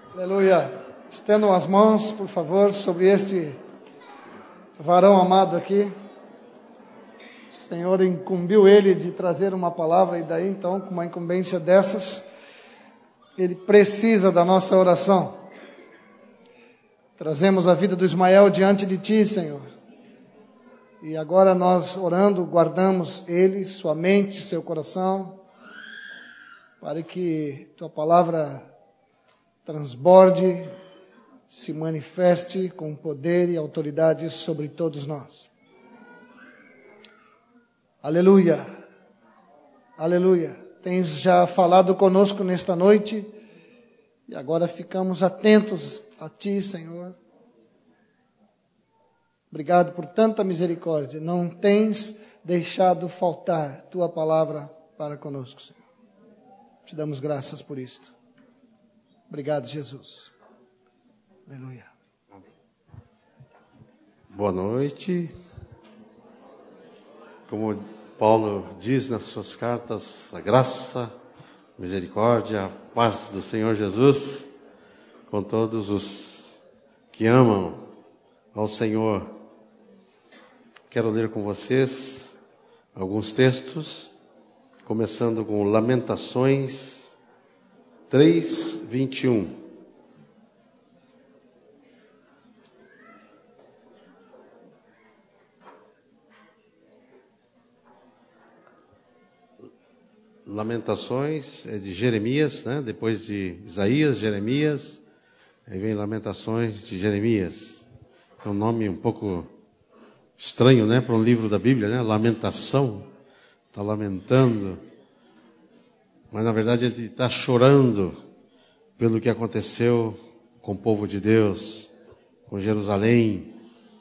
Aleluia. Estendam as mãos, por favor, sobre este varão amado aqui. O Senhor incumbiu ele de trazer uma palavra, e daí então, com uma incumbência dessas, ele precisa da nossa oração. Trazemos a vida do Ismael diante de Ti, Senhor. E agora nós, orando, guardamos ele, sua mente, seu coração, para que Tua palavra transborde, se manifeste com poder e autoridade sobre todos nós. Aleluia, aleluia. Tens já falado conosco nesta noite, e agora ficamos atentos a Ti, Senhor. Obrigado por tanta misericórdia. Não tens deixado faltar Tua palavra para conosco, Senhor. Te damos graças por isto. Obrigado, Jesus. Aleluia. Boa noite. Como Paulo diz nas suas cartas, a graça, a misericórdia, a paz do Senhor Jesus com todos os que amam ao Senhor. Quero ler com vocês alguns textos, começando com Lamentações 3:21. Lamentações é de Jeremias, né? Depois de Isaías, Jeremias, aí vem Lamentações de Jeremias. É um nome um pouco estranho, né, para um livro da Bíblia, né? Lamentação, está lamentando, mas na verdade ele está chorando pelo que aconteceu com o povo de Deus, com Jerusalém.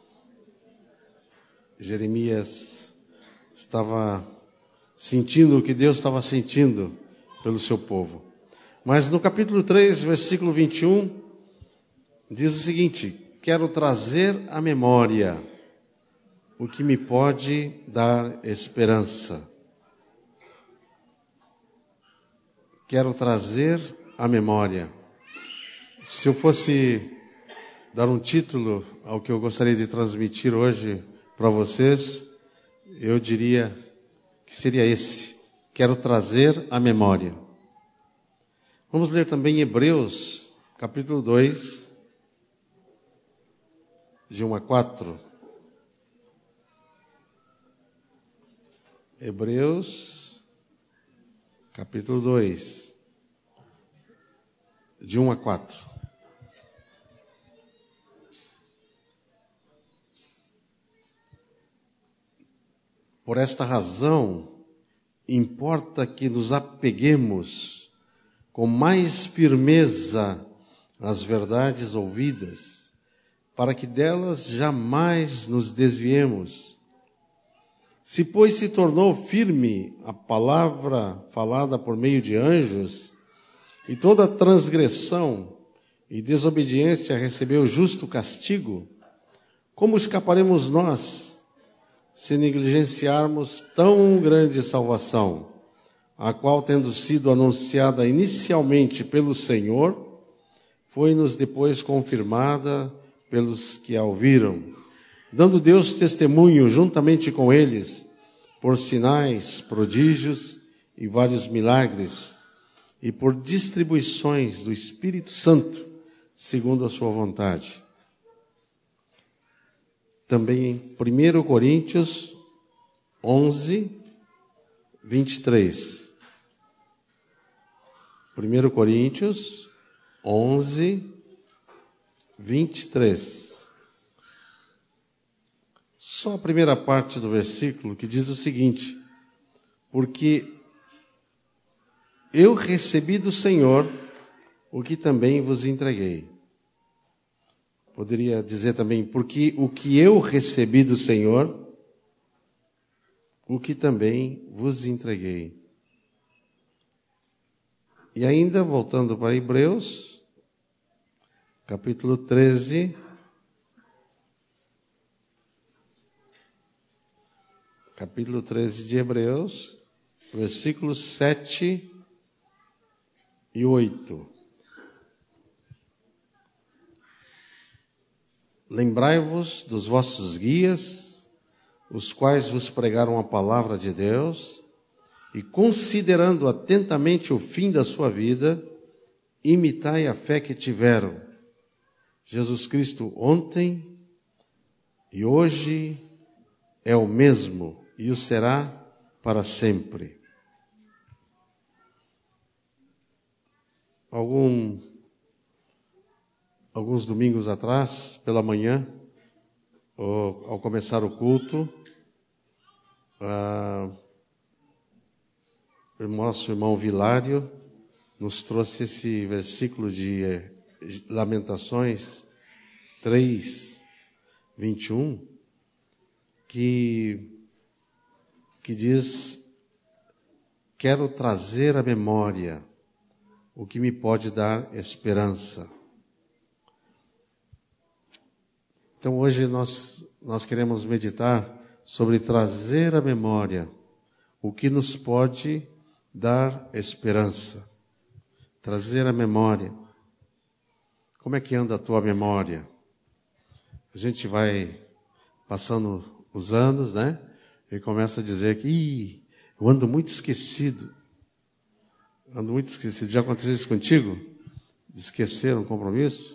Jeremias estava sentindo o que Deus estava sentindo pelo seu povo. Mas no capítulo 3, versículo 21, diz o seguinte: quero trazer à memória o que me pode dar esperança. Quero trazer à memória. Se eu fosse dar um título ao que eu gostaria de transmitir hoje para vocês, eu diria que seria esse: quero trazer à memória. Vamos ler também Hebreus, capítulo 2, de 1 a 4. Hebreus, capítulo 2, de 1 a 4. Por esta razão, importa que nos apeguemos com mais firmeza às verdades ouvidas, para que delas jamais nos desviemos. Se, pois, se tornou firme a palavra falada por meio de anjos, e toda transgressão e desobediência recebeu justo castigo, como escaparemos nós, se negligenciarmos tão grande salvação, a qual, tendo sido anunciada inicialmente pelo Senhor, foi-nos depois confirmada pelos que a ouviram, dando Deus testemunho juntamente com eles, por sinais, prodígios e vários milagres, e por distribuições do Espírito Santo, segundo a sua vontade. Também em 1 Coríntios 11, 23. 1 Coríntios 11, 23. Só a primeira parte do versículo, que diz o seguinte: porque eu recebi do Senhor o que também vos entreguei. Poderia dizer também, porque o que eu recebi do Senhor, o que também vos entreguei. E ainda, voltando para Hebreus, capítulo 13, capítulo 13 de Hebreus, versículos 7 e 8. lembrai-vos dos vossos guias, os quais vos pregaram a palavra de Deus, e considerando atentamente o fim da sua vida, imitai a fé que tiveram. Jesus Cristo ontem e hoje é o mesmo e o será para sempre. Alguns domingos atrás, pela manhã, ao começar o culto, o nosso irmão Vilário nos trouxe esse versículo de Lamentações 3, 21, que diz: quero trazer à memória o que me pode dar esperança. Então hoje nós queremos meditar sobre trazer à memória o que nos pode dar esperança. Trazer à memória. Como é que anda a tua memória? A gente vai passando os anos, né? E começa a dizer que eu ando muito esquecido. Ando muito esquecido. Já aconteceu isso contigo? De esquecer um compromisso?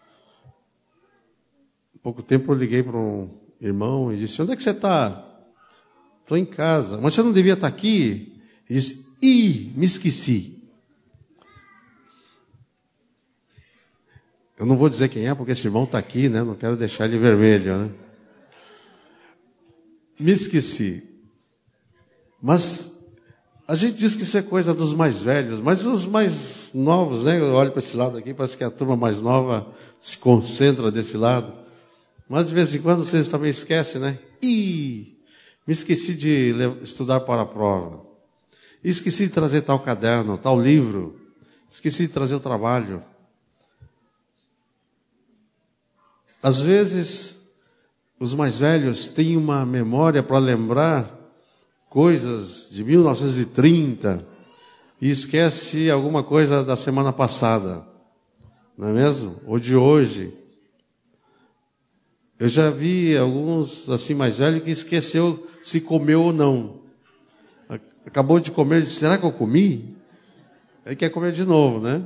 Há pouco tempo eu liguei para um irmão e disse: onde é que você está? Estou em casa. Mas você não devia estar aqui? E disse: me esqueci. Eu não vou dizer quem é, porque esse irmão está aqui, né? Não quero deixar ele vermelho, né? Me esqueci. Mas a gente diz que isso é coisa dos mais velhos, mas os mais novos, né? Eu olho para esse lado aqui, parece que a turma mais nova se concentra desse lado. Mas de vez em quando vocês também esquecem, né? Me esqueci de estudar para a prova. Esqueci de trazer tal caderno, tal livro. Esqueci de trazer o trabalho. Às vezes, os mais velhos têm uma memória para lembrar coisas de 1930 e esquece alguma coisa da semana passada, não é mesmo? Ou de hoje. Eu já vi alguns assim mais velhos que esqueceu se comeu ou não. Acabou de comer e disse: será que eu comi? Aí quer comer de novo, né?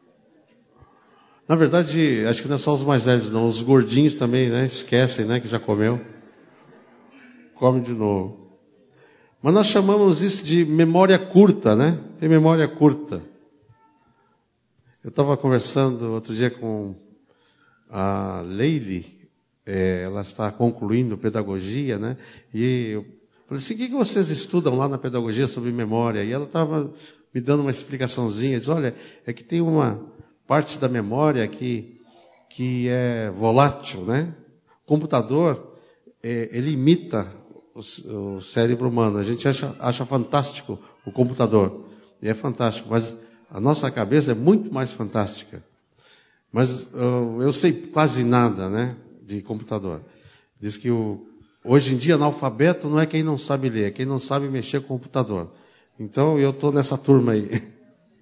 Na verdade, acho que não é só os mais velhos, não. Os gordinhos também, né? Esquecem, né? Que já comeu. Come de novo. Mas nós chamamos isso de memória curta, né? Tem memória curta. Eu estava conversando outro dia com a Leile. Ela está concluindo pedagogia, né? E eu falei assim: o que vocês estudam lá na pedagogia sobre memória? E ela estava me dando uma explicaçãozinha. Diz: olha, é que tem uma parte da memória que é volátil, né? O computador, ele imita o cérebro humano. A gente acha fantástico o computador. E é fantástico, mas a nossa cabeça é muito mais fantástica. Mas eu sei quase nada, né, de computador. Diz que hoje em dia analfabeto não é quem não sabe ler, é quem não sabe mexer com o computador. Então eu estou nessa turma aí.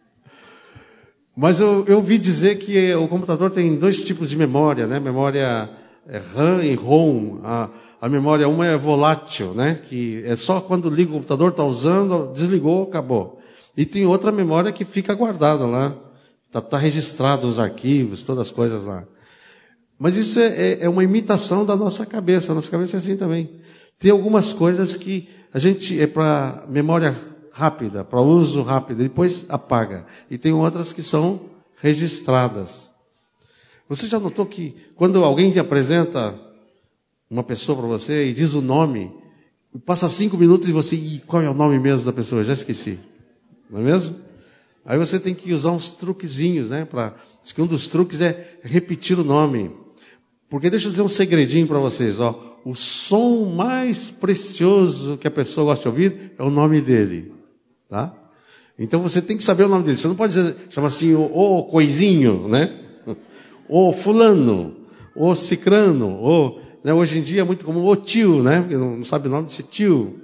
Mas eu ouvi dizer que o computador tem dois tipos de memória, né? Memória RAM e ROM. A memória uma é volátil, né? Que é só quando liga o computador, está usando, desligou, acabou. E tem outra memória que fica guardada lá. Está registrado os arquivos, todas as coisas lá. Mas isso é uma imitação da nossa cabeça. A nossa cabeça é assim também. Tem algumas coisas que a gente é para memória rápida, para uso rápido, depois apaga. E tem outras que são registradas. Você já notou que quando alguém te apresenta uma pessoa para você e diz o nome, passa 5 minutos e você, qual é o nome mesmo da pessoa? Já esqueci. Não é mesmo? Aí você tem que usar uns truquezinhos, né? Diz que um dos truques é repetir o nome. Porque deixa eu dizer um segredinho para vocês, ó. O som mais precioso que a pessoa gosta de ouvir é o nome dele. Tá? Então você tem que saber o nome dele. Você não pode dizer, chama assim, o coisinho, né? O fulano, o cicrano, né? Hoje em dia é muito comum o tio, né? Porque não sabe o nome desse tio.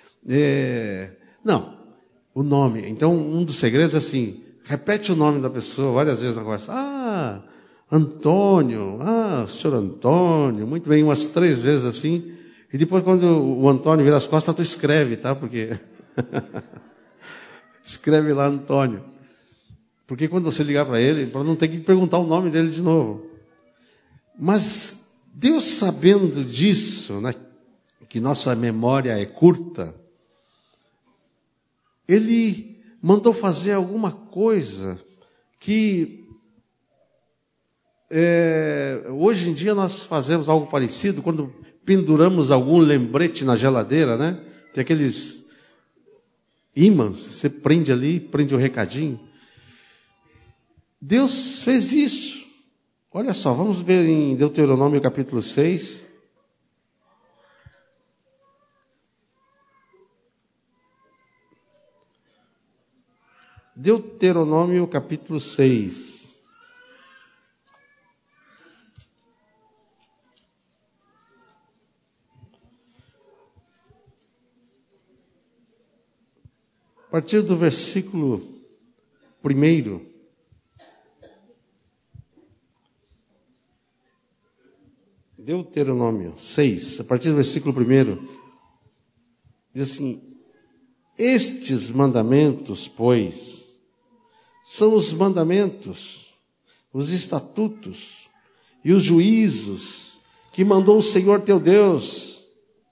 Não, o nome. Então um dos segredos é assim, repete o nome da pessoa várias vezes na conversa. Antônio, senhor Antônio, muito bem, umas 3 vezes assim. E depois, quando o Antônio vira as costas, tu escreve, tá? Porque escreve lá Antônio. Porque quando você ligar para ele, para não ter que perguntar o nome dele de novo. Mas Deus, sabendo disso, né, que nossa memória é curta, Ele mandou fazer alguma coisa que hoje em dia nós fazemos algo parecido quando penduramos algum lembrete na geladeira, né? Tem aqueles ímãs, você prende ali, prende o recadinho. Deus fez isso. Olha só, vamos ver em Deuteronômio capítulo 6. Deuteronômio capítulo 6. A partir do versículo 1. Deuteronômio 6, a partir do versículo 1, diz assim: estes mandamentos, pois, são os mandamentos, os estatutos e os juízos que mandou o Senhor teu Deus,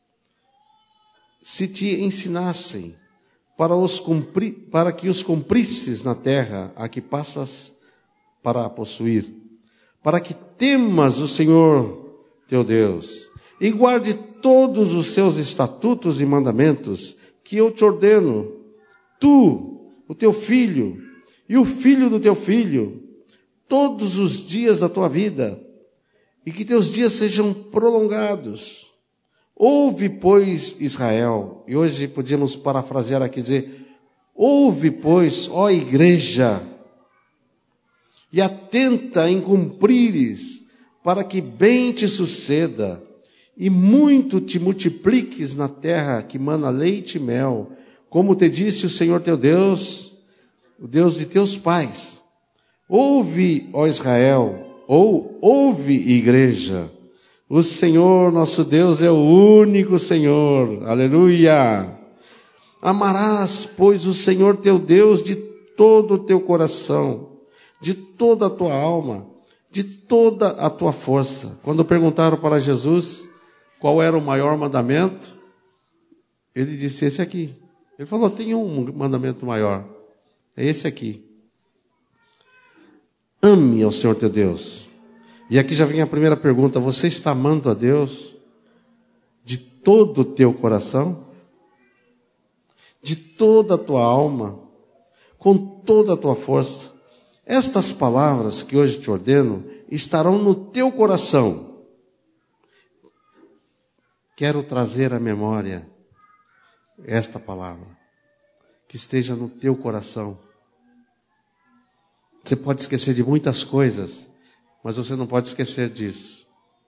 se te ensinassem, para que os cumprisses na terra a que passas para a possuir, para que temas o Senhor teu Deus, e guarde todos os seus estatutos e mandamentos que eu te ordeno, tu, o teu filho, e o filho do teu filho, todos os dias da tua vida, e que teus dias sejam prolongados. Ouve, pois, Israel, e hoje podíamos parafrasear aqui, dizer, ouve, pois, ó igreja, e atenta em cumprires, para que bem te suceda, e muito te multipliques na terra que mana leite e mel, como te disse o Senhor teu Deus, o Deus de teus pais. Ouve, ó Israel, ouve, igreja, o Senhor nosso Deus é o único Senhor, aleluia. Amarás, pois, o Senhor teu Deus de todo o teu coração, de toda a tua alma, de toda a tua força. Quando perguntaram para Jesus qual era o maior mandamento, ele disse esse aqui. Ele falou, tem um mandamento maior, é esse aqui. Ame ao Senhor teu Deus. E aqui já vem a primeira pergunta, você está amando a Deus de todo o teu coração? De toda a tua alma? Com toda a tua força? Estas palavras que hoje te ordeno estarão no teu coração. Quero trazer à memória esta palavra, que esteja no teu coração. Você pode esquecer de muitas coisas, mas você não pode esquecer disso.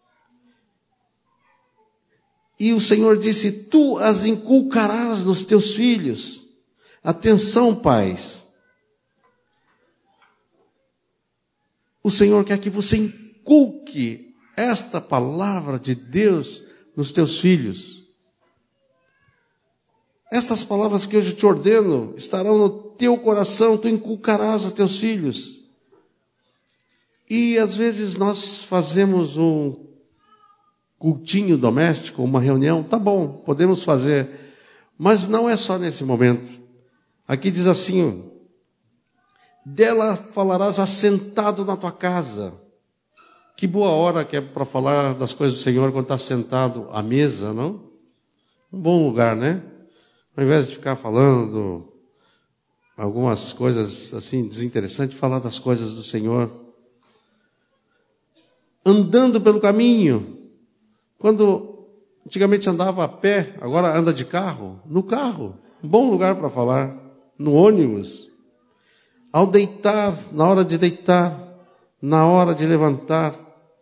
E o Senhor disse, tu as inculcarás nos teus filhos. Atenção, pais. O Senhor quer que você inculque esta palavra de Deus nos teus filhos. Estas palavras que hoje te ordeno estarão no teu coração, tu inculcarás a teus filhos. E às vezes nós fazemos um cultinho doméstico, uma reunião, tá bom, podemos fazer, mas não é só nesse momento. Aqui diz assim, dela falarás assentado na tua casa. Que boa hora que é para falar das coisas do Senhor quando está sentado à mesa, não? Um bom lugar, né? Ao invés de ficar falando algumas coisas assim desinteressantes, falar das coisas do Senhor. Andando pelo caminho. Quando antigamente andava a pé, agora anda de carro. No carro, um bom lugar para falar. No ônibus. Ao deitar, na hora de deitar, na hora de levantar.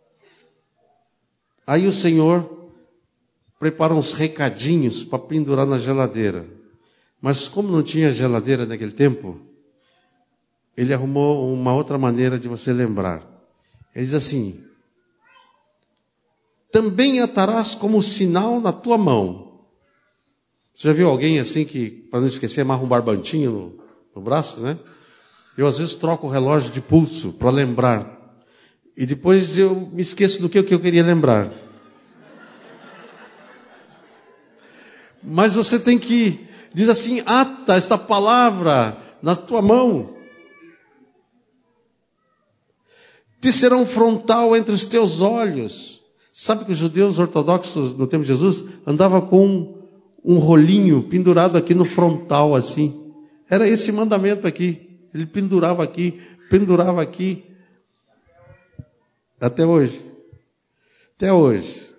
Aí o Senhor prepara uns recadinhos para pendurar na geladeira. Mas como não tinha geladeira naquele tempo, ele arrumou uma outra maneira de você lembrar. Ele diz assim: também atarás como sinal na tua mão. Você já viu alguém assim que, para não esquecer, amarra um barbantinho no braço, né? Eu às vezes troco o relógio de pulso para lembrar. E depois eu me esqueço do que eu queria lembrar. Mas você tem que, diz assim, ata esta palavra na tua mão. Te será um frontal entre os teus olhos. Sabe que os judeus ortodoxos no tempo de Jesus andavam com um rolinho pendurado aqui no frontal assim. Era esse mandamento aqui. Ele pendurava aqui. Até hoje. Até hoje.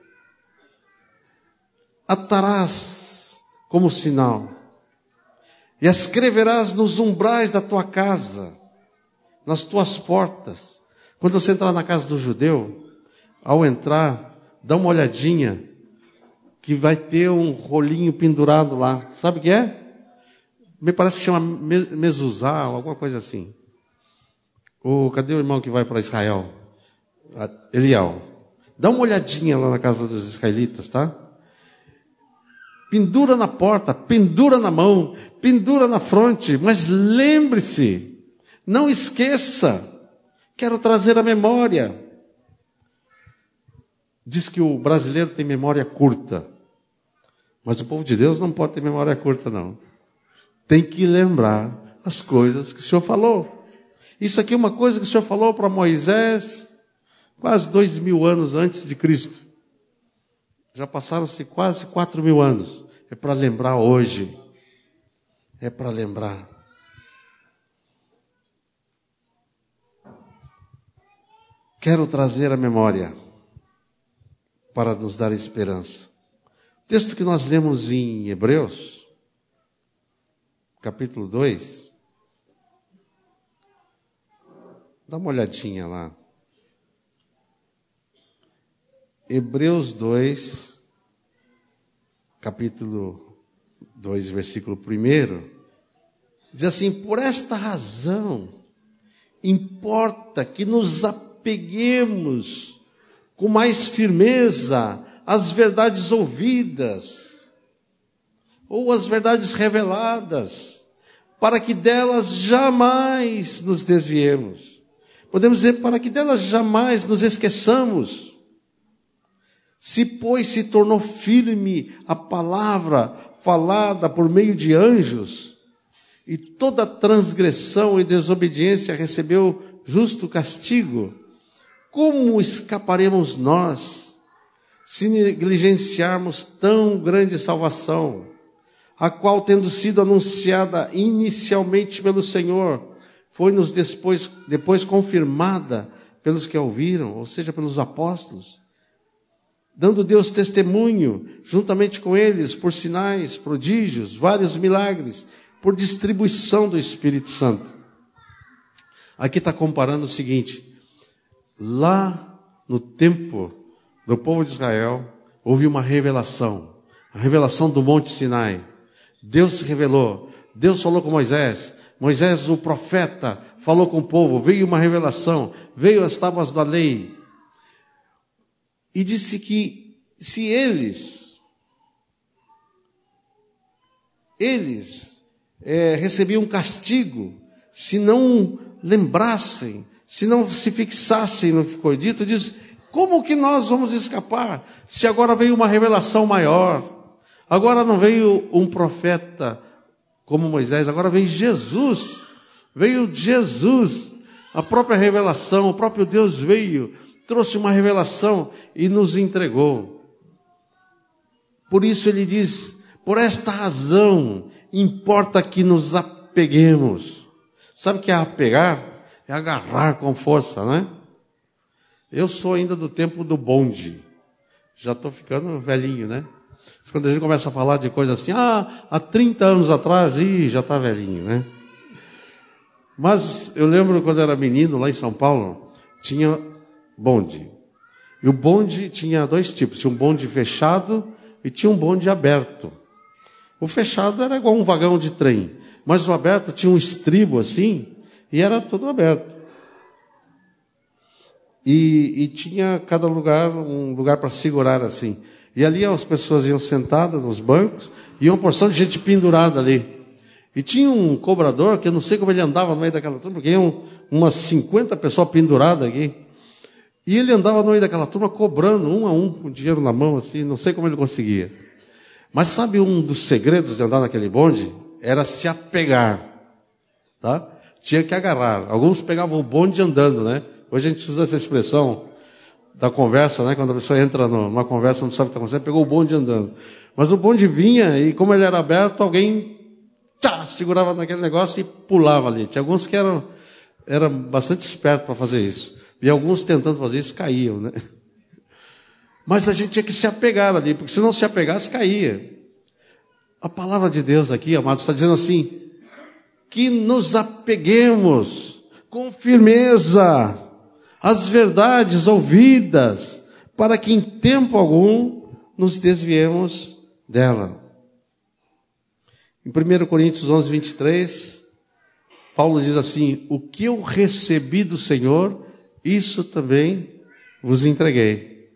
Atarás como sinal. E escreverás nos umbrais da tua casa, nas tuas portas. Quando você entrar na casa do judeu, ao entrar, dá uma olhadinha, que vai ter um rolinho pendurado lá. Sabe o que é? Me parece que chama mezuzá, alguma coisa assim. Cadê o irmão que vai para Israel? Eliel. Dá uma olhadinha lá na casa dos israelitas, tá? Pendura na porta, pendura na mão, pendura na fronte, mas lembre-se, não esqueça, quero trazer a memória. Diz que o brasileiro tem memória curta, mas o povo de Deus não pode ter memória curta, não. Tem que lembrar as coisas que o Senhor falou. Isso aqui é uma coisa que o Senhor falou para Moisés quase 2000 anos antes de Cristo. Já passaram-se quase 4000 anos. É para lembrar hoje. É para lembrar. Quero trazer a memória para nos dar esperança. O texto que nós lemos em Hebreus, capítulo 2, dá uma olhadinha lá. Hebreus 2, capítulo 2, versículo 1, diz assim: por esta razão, importa que nos apeguemos com mais firmeza às verdades ouvidas, ou às verdades reveladas, para que delas jamais nos desviemos. Podemos dizer, para que delas jamais nos esqueçamos. Se, pois, se tornou firme a palavra falada por meio de anjos, e toda transgressão e desobediência recebeu justo castigo, como escaparemos nós, se negligenciarmos tão grande salvação, a qual, tendo sido anunciada inicialmente pelo Senhor, foi-nos depois confirmada pelos que a ouviram, ou seja, pelos apóstolos, dando Deus testemunho, juntamente com eles, por sinais, prodígios, vários milagres, por distribuição do Espírito Santo. Aqui está comparando o seguinte: lá no tempo do povo de Israel, houve uma revelação, a revelação do Monte Sinai. Deus se revelou, Deus falou com Moisés, Moisés, o profeta, falou com o povo, veio uma revelação, veio as tábuas da lei. E disse que se eles recebiam castigo, se não lembrassem, se não se fixassem no que foi dito, diz: como que nós vamos escapar, se agora veio uma revelação maior? Agora não veio um profeta como Moisés, agora veio Jesus, a própria revelação, o próprio Deus veio, trouxe uma revelação e nos entregou. Por isso ele diz: por esta razão, importa que nos apeguemos. Sabe o que é apegar? É agarrar com força, né? Eu sou ainda do tempo do bonde. Já estou ficando velhinho, né? Quando a gente começa a falar de coisas assim, há 30 anos atrás, já está velhinho, né? Mas eu lembro quando eu era menino, lá em São Paulo, tinha bonde. E o bonde tinha dois tipos. Tinha um bonde fechado e tinha um bonde aberto. O fechado era igual um vagão de trem. Mas o aberto tinha um estribo assim e era tudo aberto. E tinha cada lugar, um lugar para segurar assim. E ali as pessoas iam sentadas nos bancos, e uma porção de gente pendurada ali. E tinha um cobrador, que eu não sei como ele andava no meio daquela turma, porque iam umas 50 pessoas penduradas aqui. E ele andava no meio daquela turma cobrando, um a um, com dinheiro na mão, assim, não sei como ele conseguia. Mas sabe um dos segredos de andar naquele bonde? Era se apegar, tá? Tinha que agarrar. Alguns pegavam o bonde andando, né? Hoje a gente usa essa expressão da conversa, né? Quando a pessoa entra numa conversa, não sabe o que está acontecendo, pegou o bonde andando. Mas o bonde vinha, e como ele era aberto, alguém segurava naquele negócio e pulava ali. Tinha alguns que eram bastante espertos para fazer isso. E alguns tentando fazer isso caíam, né? Mas a gente tinha que se apegar ali, porque se não se apegasse, caía. A palavra de Deus aqui, amados, está dizendo assim, que nos apeguemos com firmeza às verdades ouvidas, para que em tempo algum nos desviemos dela. Em 1 Coríntios 11, 23, Paulo diz assim, o que eu recebi do Senhor, isso também vos entreguei.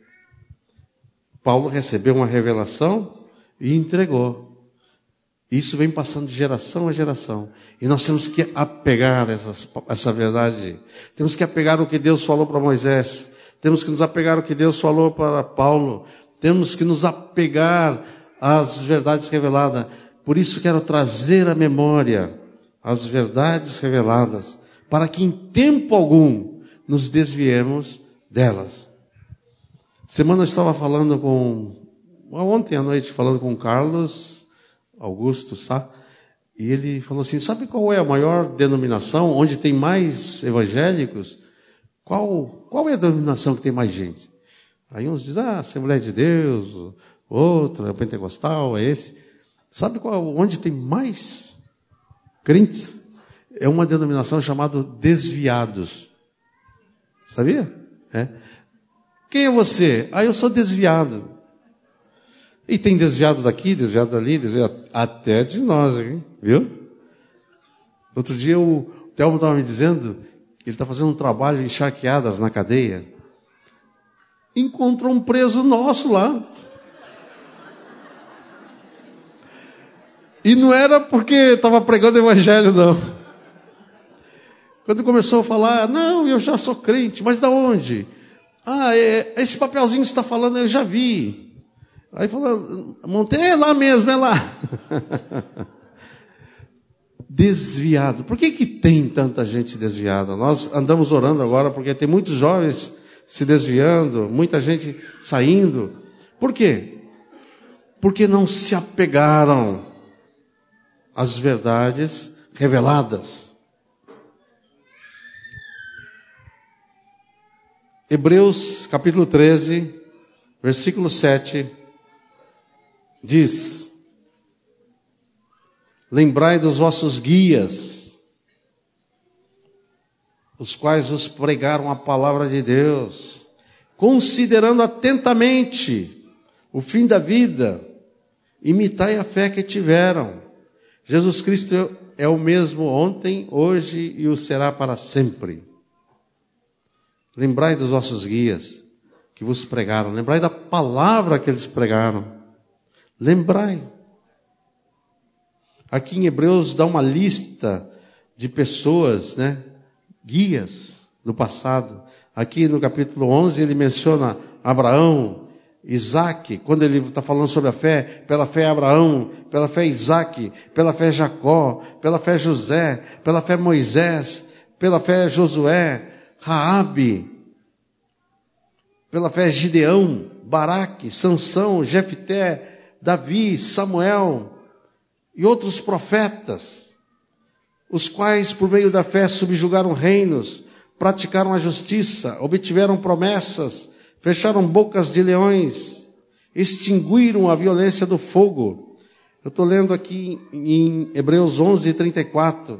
Paulo recebeu uma revelação e entregou. Isso vem passando de geração a geração. E nós temos que apegar essa verdade. Temos que apegar o que Deus falou para Moisés. Temos que nos apegar o que Deus falou para Paulo. Temos que nos apegar às verdades reveladas. Por isso quero trazer à memória as verdades reveladas, para que em tempo algum nos desviemos delas. Semana eu estava falando ontem à noite, falando com o Carlos Augusto, sabe? E ele falou assim, sabe qual é a maior denominação, onde tem mais evangélicos? Qual é a denominação que tem mais gente? Aí uns dizem, Assembleia de Deus, outra, Pentecostal, é esse. Sabe onde tem mais crentes? É uma denominação chamada desviados. Sabia? Quem é você? Eu sou desviado. E tem desviado daqui, desviado dali, desviado até de nós, hein? Viu? Outro dia o Telmo estava me dizendo que ele está fazendo um trabalho em charqueadas na cadeia. Encontrou um preso nosso lá. E não era porque estava pregando o evangelho, não. Quando começou a falar, não, eu já sou crente, mas da onde? Esse papelzinho que você está falando, eu já vi. Aí falou, montei, é lá mesmo, é lá. Desviado. Por que tem tanta gente desviada? Nós andamos orando agora porque tem muitos jovens se desviando, muita gente saindo. Por quê? Porque não se apegaram às verdades reveladas. Hebreus capítulo 13, versículo 7, diz, lembrai dos vossos guias, os quais vos pregaram a palavra de Deus, considerando atentamente o fim da vida, imitai a fé que tiveram. Jesus Cristo é o mesmo ontem, hoje e o será para sempre. Lembrai dos vossos guias que vos pregaram. Lembrai da palavra que eles pregaram. Lembrai. Aqui em Hebreus dá uma lista de pessoas, né? Guias do passado. Aqui no capítulo 11 ele menciona Abraão, Isaac, quando ele está falando sobre a fé, pela fé Abraão, pela fé Isaac, pela fé Jacó, pela fé José, pela fé Moisés, pela fé Josué, Raabe, pela fé Gideão, Baraque, Sansão, Jefté, Davi, Samuel e outros profetas, os quais por meio da fé subjugaram reinos, praticaram a justiça, obtiveram promessas, fecharam bocas de leões, extinguiram a violência do fogo. Eu estou lendo aqui em Hebreus 11, 34.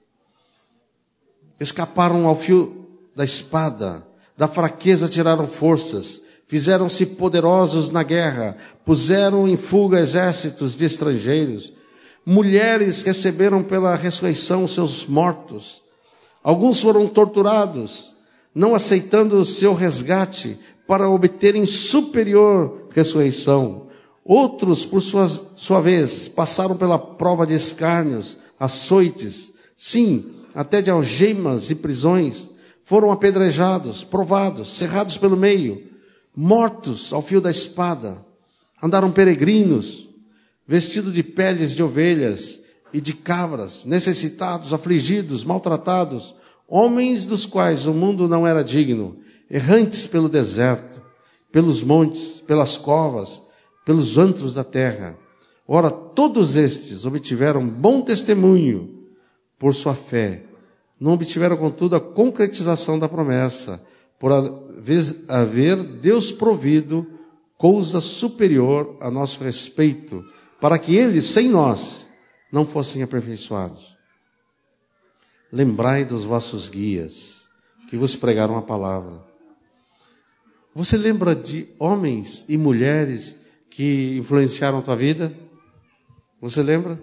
Escaparam ao fio da espada, da fraqueza tiraram forças, fizeram-se poderosos na guerra, puseram em fuga exércitos de estrangeiros. Mulheres receberam pela ressurreição seus mortos. Alguns foram torturados, não aceitando o seu resgate para obterem superior ressurreição. Outros, por sua vez, passaram pela prova de escárnios, açoites, sim, até de algemas e prisões. Foram apedrejados, provados, cerrados pelo meio, mortos ao fio da espada. Andaram peregrinos, vestidos de peles de ovelhas e de cabras, necessitados, afligidos, maltratados, homens dos quais o mundo não era digno, errantes pelo deserto, pelos montes, pelas covas, pelos antros da terra. Ora, todos estes obtiveram bom testemunho por sua fé. Não obtiveram, contudo, a concretização da promessa, por haver Deus provido coisa superior a nosso respeito, para que eles, sem nós, não fossem aperfeiçoados. Lembrai dos vossos guias, que vos pregaram a palavra. Você lembra de homens e mulheres que influenciaram a tua vida? Você lembra?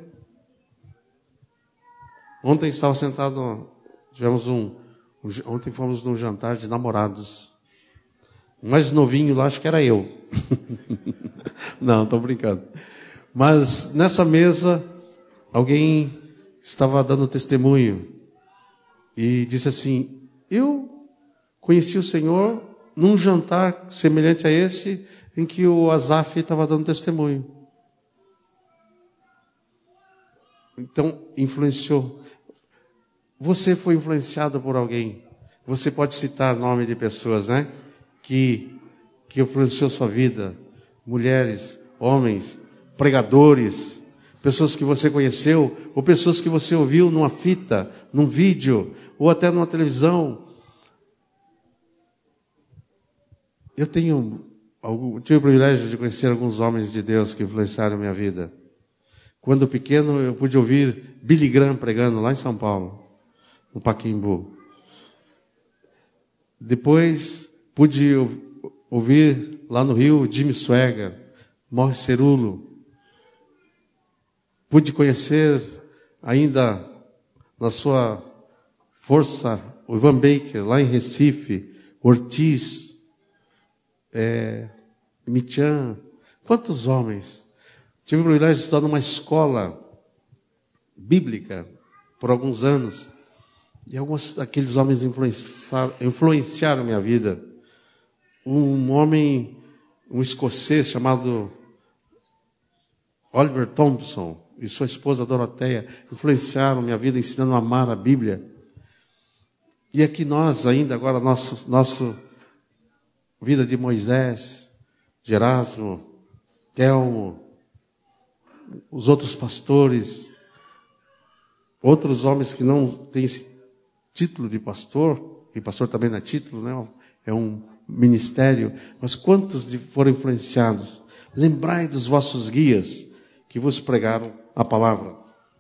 Ontem estava sentado, ontem fomos num jantar de namorados. O mais novinho lá, acho que era eu. Não, estou brincando. Mas nessa mesa, alguém estava dando testemunho e disse assim: eu conheci o Senhor num jantar semelhante a esse, em que o Asaf estava dando testemunho. Então, influenciou. Você foi influenciado por alguém. Você pode citar nome de pessoas, né? Que influenciou sua vida. Mulheres, homens, pregadores, pessoas que você conheceu, ou pessoas que você ouviu numa fita, num vídeo, ou até numa televisão. Eu tive o privilégio de conhecer alguns homens de Deus que influenciaram a minha vida. Quando pequeno, eu pude ouvir Billy Graham pregando lá em São Paulo, no Pacaembu. Depois, pude ouvir lá no Rio Jimmy Swaggart, Morris Cerullo. Pude conhecer ainda na sua força o Ivan Baker, lá em Recife, Ortiz, Michan. Quantos homens! Tive o privilégio de estudar numa escola bíblica por alguns anos. E alguns daqueles homens influenciaram minha vida. Um homem, um escocês chamado Oliver Thompson e sua esposa Doroteia influenciaram minha vida ensinando a amar a Bíblia. E aqui nós ainda, agora, nosso vida de Moisés, de Erasmo, Telmo, os outros pastores, outros homens que não têm esse título de pastor, e pastor também não é título, né? É um ministério, mas quantos foram influenciados? Lembrai dos vossos guias que vos pregaram a palavra.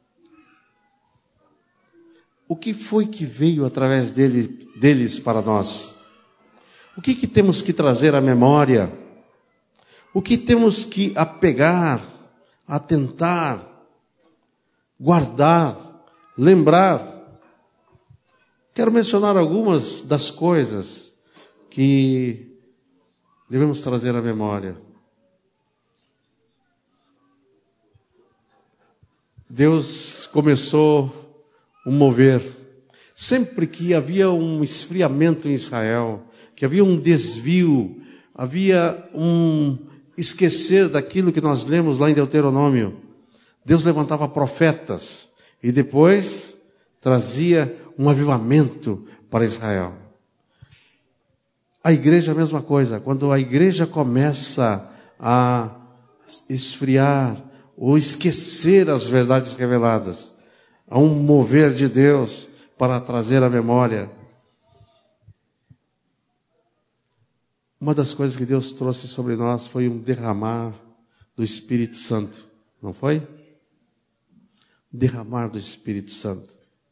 O que foi que veio através deles para nós? O que temos que trazer à memória? O que temos que apegar, atentar, guardar, lembrar? Quero mencionar algumas das coisas que devemos trazer à memória. Deus começou um mover. Sempre que havia um esfriamento em Israel, que havia um desvio, havia um esquecer daquilo que nós lemos lá em Deuteronômio, Deus levantava profetas e depois trazia um avivamento para Israel. A igreja é a mesma coisa. Quando a igreja começa a esfriar ou esquecer as verdades reveladas, há um mover de Deus para trazer à memória. Uma das coisas que Deus trouxe sobre nós foi um derramar do Espírito Santo, não foi? Derramar do Espírito Santo.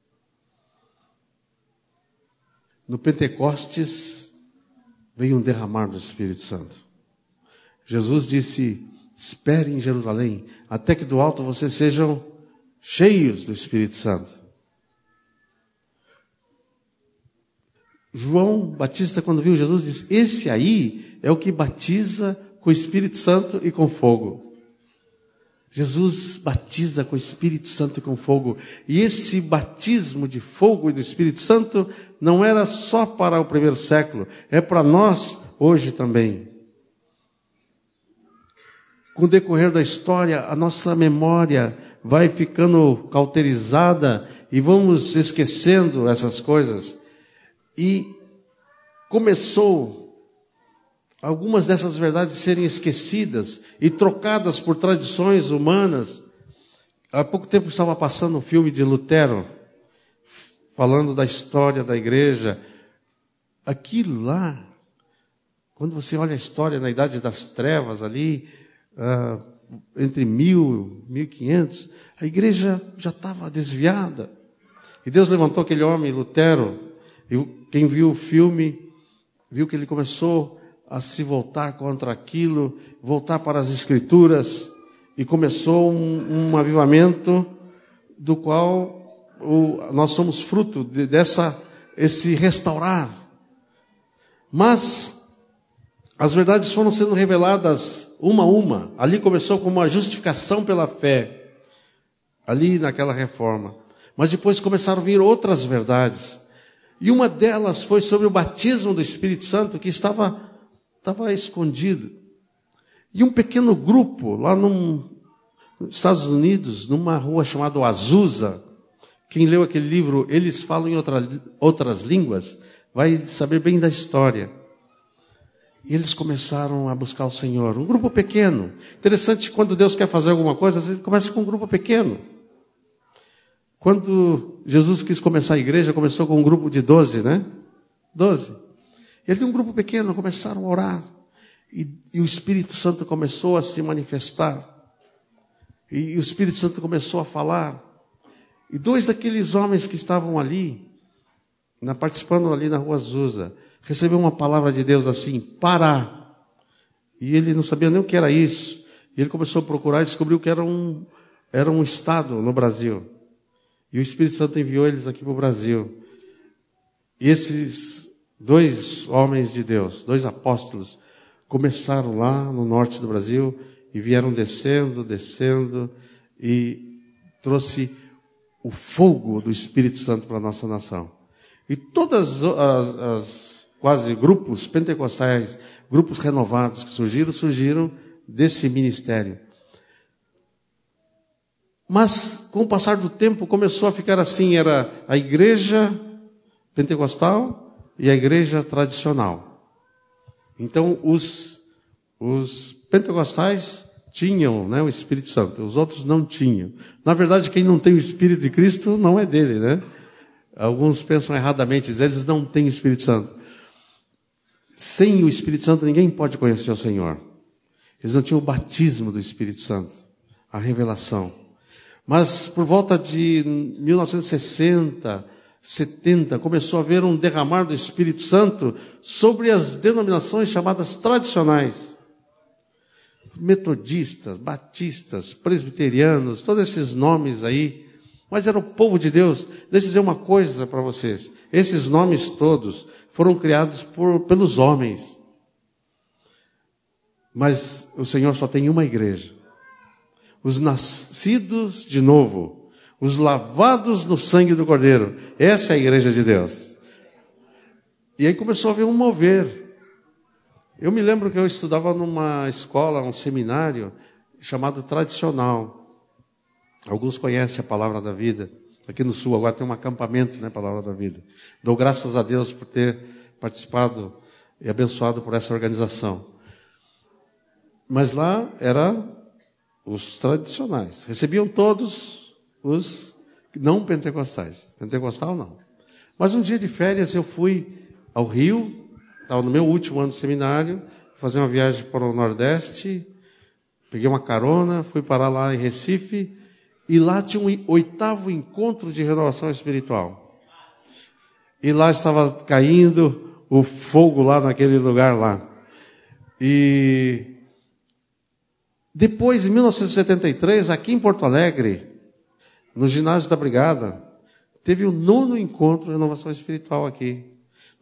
No Pentecostes veio um derramar do Espírito Santo. Jesus disse: espere em Jerusalém, até que do alto vocês sejam cheios do Espírito Santo. João Batista, quando viu Jesus, disse: esse aí é o que batiza com o Espírito Santo e com fogo. Jesus batiza com o Espírito Santo e com fogo. E esse batismo de fogo e do Espírito Santo não era só para o primeiro século, é para nós hoje também. Com o decorrer da história, a nossa memória vai ficando cauterizada e vamos esquecendo essas coisas. E começou algumas dessas verdades serem esquecidas e trocadas por tradições humanas. Há pouco tempo estava passando um filme de Lutero, falando da história da igreja. Aquilo lá, quando você olha a história na Idade das Trevas ali, entre 1000 e 1500, a igreja já estava desviada. E Deus levantou aquele homem, Lutero, e quem viu o filme, viu que ele começou a se voltar contra aquilo, voltar para as Escrituras, e começou um avivamento do qual nós somos fruto esse restaurar. Mas as verdades foram sendo reveladas uma a uma. Ali começou com uma justificação pela fé, ali naquela reforma. Mas depois começaram a vir outras verdades. E uma delas foi sobre o batismo do Espírito Santo, que estava escondido. E um pequeno grupo, lá nos Estados Unidos, numa rua chamada Azusa, quem leu aquele livro, Eles Falam em Outras Línguas, vai saber bem da história. E eles começaram a buscar o Senhor. Um grupo pequeno. Interessante, quando Deus quer fazer alguma coisa, às vezes começa com um grupo pequeno. Quando Jesus quis começar a igreja, começou com um grupo de 12, né? 12. Ele viu um grupo pequeno, começaram a orar. E o Espírito Santo começou a se manifestar. E o Espírito Santo começou a falar. E 2 daqueles homens que estavam ali, participando ali na rua Azusa, recebeu uma palavra de Deus assim: para. E ele não sabia nem o que era isso. E ele começou a procurar e descobriu que era um estado no Brasil. E o Espírito Santo enviou eles aqui para o Brasil. E esses 2 homens de Deus, 2 apóstolos, começaram lá no norte do Brasil e vieram descendo, e trouxe o fogo do Espírito Santo para a nossa nação. E todas as quase grupos pentecostais, grupos renovados que surgiram desse ministério. Mas, com o passar do tempo, começou a ficar assim: era a igreja pentecostal e a igreja tradicional. Então, os pentecostais tinham, né, o Espírito Santo, os outros não tinham. Na verdade, quem não tem o Espírito de Cristo não é dele, né? Alguns pensam erradamente, dizem, eles não têm o Espírito Santo. Sem o Espírito Santo, ninguém pode conhecer o Senhor. Eles não tinham o batismo do Espírito Santo, a revelação. Mas por volta de 1960, 70, começou a haver um derramar do Espírito Santo sobre as denominações chamadas tradicionais. Metodistas, batistas, presbiterianos, todos esses nomes aí. Mas era o povo de Deus. Deixa eu dizer uma coisa para vocês. Esses nomes todos foram criados pelos homens. Mas o Senhor só tem uma igreja. Os nascidos de novo, os lavados no sangue do Cordeiro. Essa é a igreja de Deus. E aí começou a haver um mover. Eu me lembro que eu estudava numa escola, um seminário, chamado Tradicional. Alguns conhecem a Palavra da Vida. Aqui no Sul agora tem um acampamento, né, Palavra da Vida. Dou graças a Deus por ter participado e abençoado por essa organização. Mas lá era os tradicionais. Recebiam todos os não pentecostais. Pentecostal não. Mas um dia de férias eu fui ao Rio, estava no meu último ano de seminário, fazer uma viagem para o Nordeste, peguei uma carona, fui parar lá em Recife, e lá tinha um 8º encontro de renovação espiritual. E lá estava caindo o fogo lá naquele lugar lá. E depois, em 1973, aqui em Porto Alegre, no ginásio da Brigada, teve o 9º encontro de renovação espiritual aqui.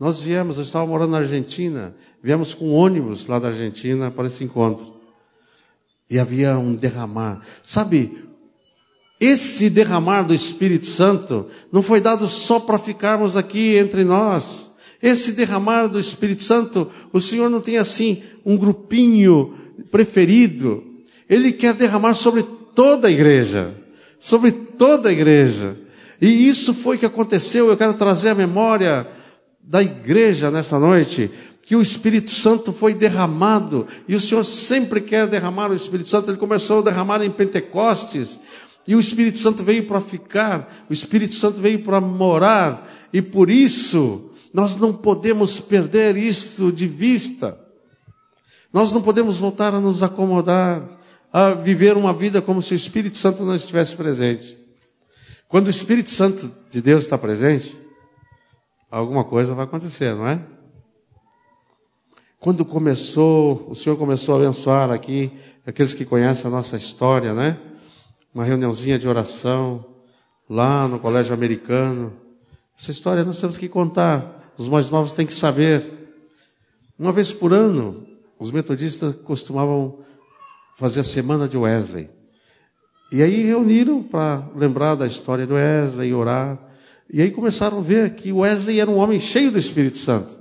Nós viemos, eu estava morando na Argentina, viemos com ônibus lá da Argentina para esse encontro. E havia um derramar. Sabe, esse derramar do Espírito Santo não foi dado só para ficarmos aqui entre nós. Esse derramar do Espírito Santo, o Senhor não tem assim um grupinho preferido. Ele quer derramar sobre toda a igreja. Sobre toda a igreja. E isso foi que aconteceu. Eu quero trazer a memória da igreja nesta noite, que o Espírito Santo foi derramado. E o Senhor sempre quer derramar o Espírito Santo. Ele começou a derramar em Pentecostes. E o Espírito Santo veio para ficar. O Espírito Santo veio para morar. E por isso nós não podemos perder isso de vista. Nós não podemos voltar a nos acomodar, a viver uma vida como se o Espírito Santo não estivesse presente. Quando o Espírito Santo de Deus está presente, alguma coisa vai acontecer, não é? Quando o Senhor começou a abençoar aqui, aqueles que conhecem a nossa história, né? Uma reuniãozinha de oração, lá no colégio americano. Essa história nós temos que contar. Os mais novos têm que saber. Uma vez por ano, os metodistas costumavam fazer a semana de Wesley. E aí reuniram para lembrar da história do Wesley e orar. E aí começaram a ver que Wesley era um homem cheio do Espírito Santo.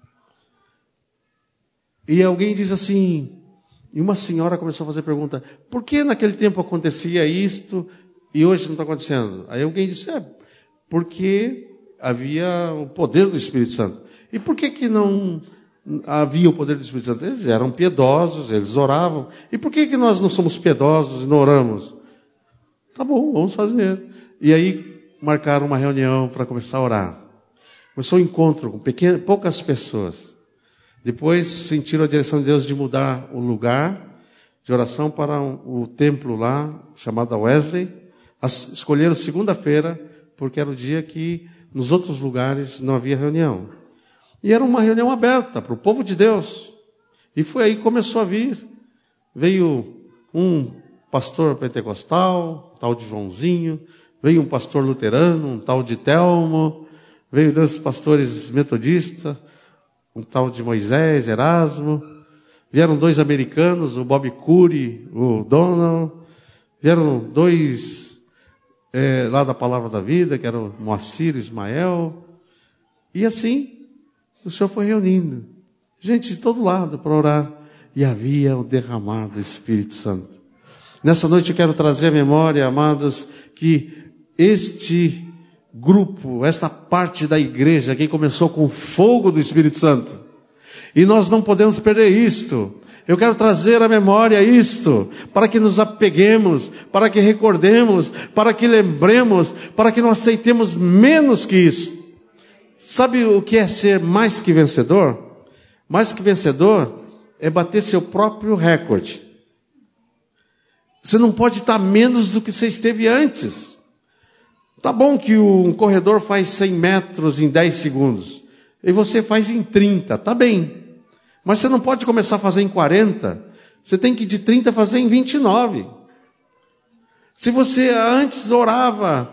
E alguém diz assim, e uma senhora começou a fazer pergunta, por que naquele tempo acontecia isto e hoje não está acontecendo? Aí alguém disse, porque havia o poder do Espírito Santo. E por que não havia o poder do Espírito Santo? Eles eram piedosos, eles oravam. E por que nós não somos piedosos e não oramos? Tá bom, vamos fazer. E aí marcaram uma reunião para começar a orar. Começou um encontro com poucas pessoas. Depois sentiram a direção de Deus de mudar o lugar de oração para o templo lá, chamado Wesley. Escolheram segunda-feira, porque era o dia que nos outros lugares não havia reunião. E era uma reunião aberta para o povo de Deus. E foi aí que começou a vir. Veio um pastor pentecostal, tal de Joãozinho. Veio um pastor luterano, um tal de Telmo. Veio 2 pastores metodistas, um tal de Moisés, Erasmo. Vieram 2 americanos, o Bob Curry, o Donald. Vieram 2 lá da Palavra da Vida, que era o Moacir, Ismael. E assim, o Senhor foi reunindo gente de todo lado para orar. E havia o derramar do Espírito Santo. Nessa noite eu quero trazer à memória, amados, que este grupo, esta parte da igreja que começou com o fogo do Espírito Santo. E nós não podemos perder isto. Eu quero trazer à memória isto, para que nos apeguemos, para que recordemos, para que lembremos, para que não aceitemos menos que isso. Sabe o que é ser mais que vencedor? Mais que vencedor é bater seu próprio recorde. Você não pode estar menos do que você esteve antes. Tá bom que um corredor faz 100 metros em 10 segundos. E você faz em 30, tá bem. Mas você não pode começar a fazer em 40. Você tem que de 30 fazer em 29. Se você antes orava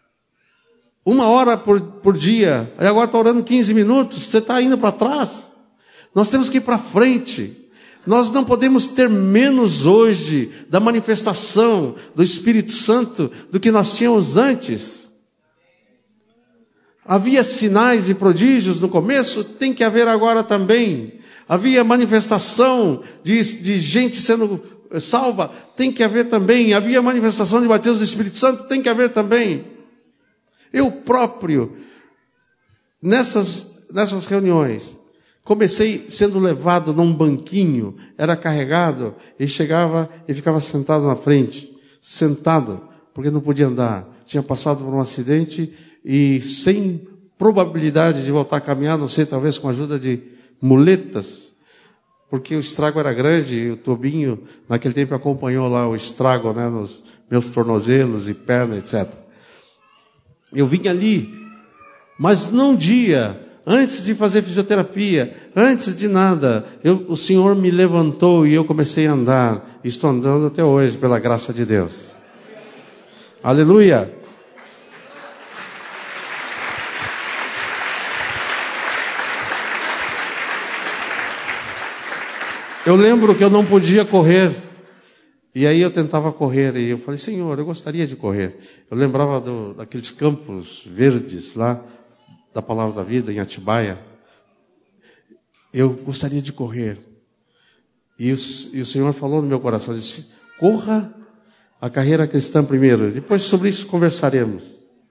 1 hora por dia, e agora está orando 15 minutos, você está indo para trás. Nós temos que ir para frente. Nós não podemos ter menos hoje da manifestação do Espírito Santo do que nós tínhamos antes. Havia sinais e prodígios no começo, tem que haver agora também. Havia manifestação de gente sendo salva, tem que haver também. Havia manifestação de batismo do Espírito Santo, tem que haver também. Eu próprio, nessas reuniões, comecei sendo levado num banquinho, era carregado, e chegava e ficava sentado na frente. Sentado, porque não podia andar. Tinha passado por um acidente e sem probabilidade de voltar a caminhar, não sei, talvez com a ajuda de muletas, porque o estrago era grande e o Tobinho, naquele tempo, acompanhou lá o estrago, né, nos meus tornozelos e perna, etc. Eu vim ali, mas num dia, antes de fazer fisioterapia, antes de nada, o Senhor me levantou e eu comecei a andar. Estou andando até hoje, pela graça de Deus. Aleluia! Eu lembro que eu não podia correr. E aí eu tentava correr. E eu falei, Senhor, eu gostaria de correr. Eu lembrava daqueles campos verdes lá, da Palavra da Vida, em Atibaia. Eu gostaria de correr. E o Senhor falou no meu coração, disse, corra a carreira cristã primeiro. Depois sobre isso conversaremos.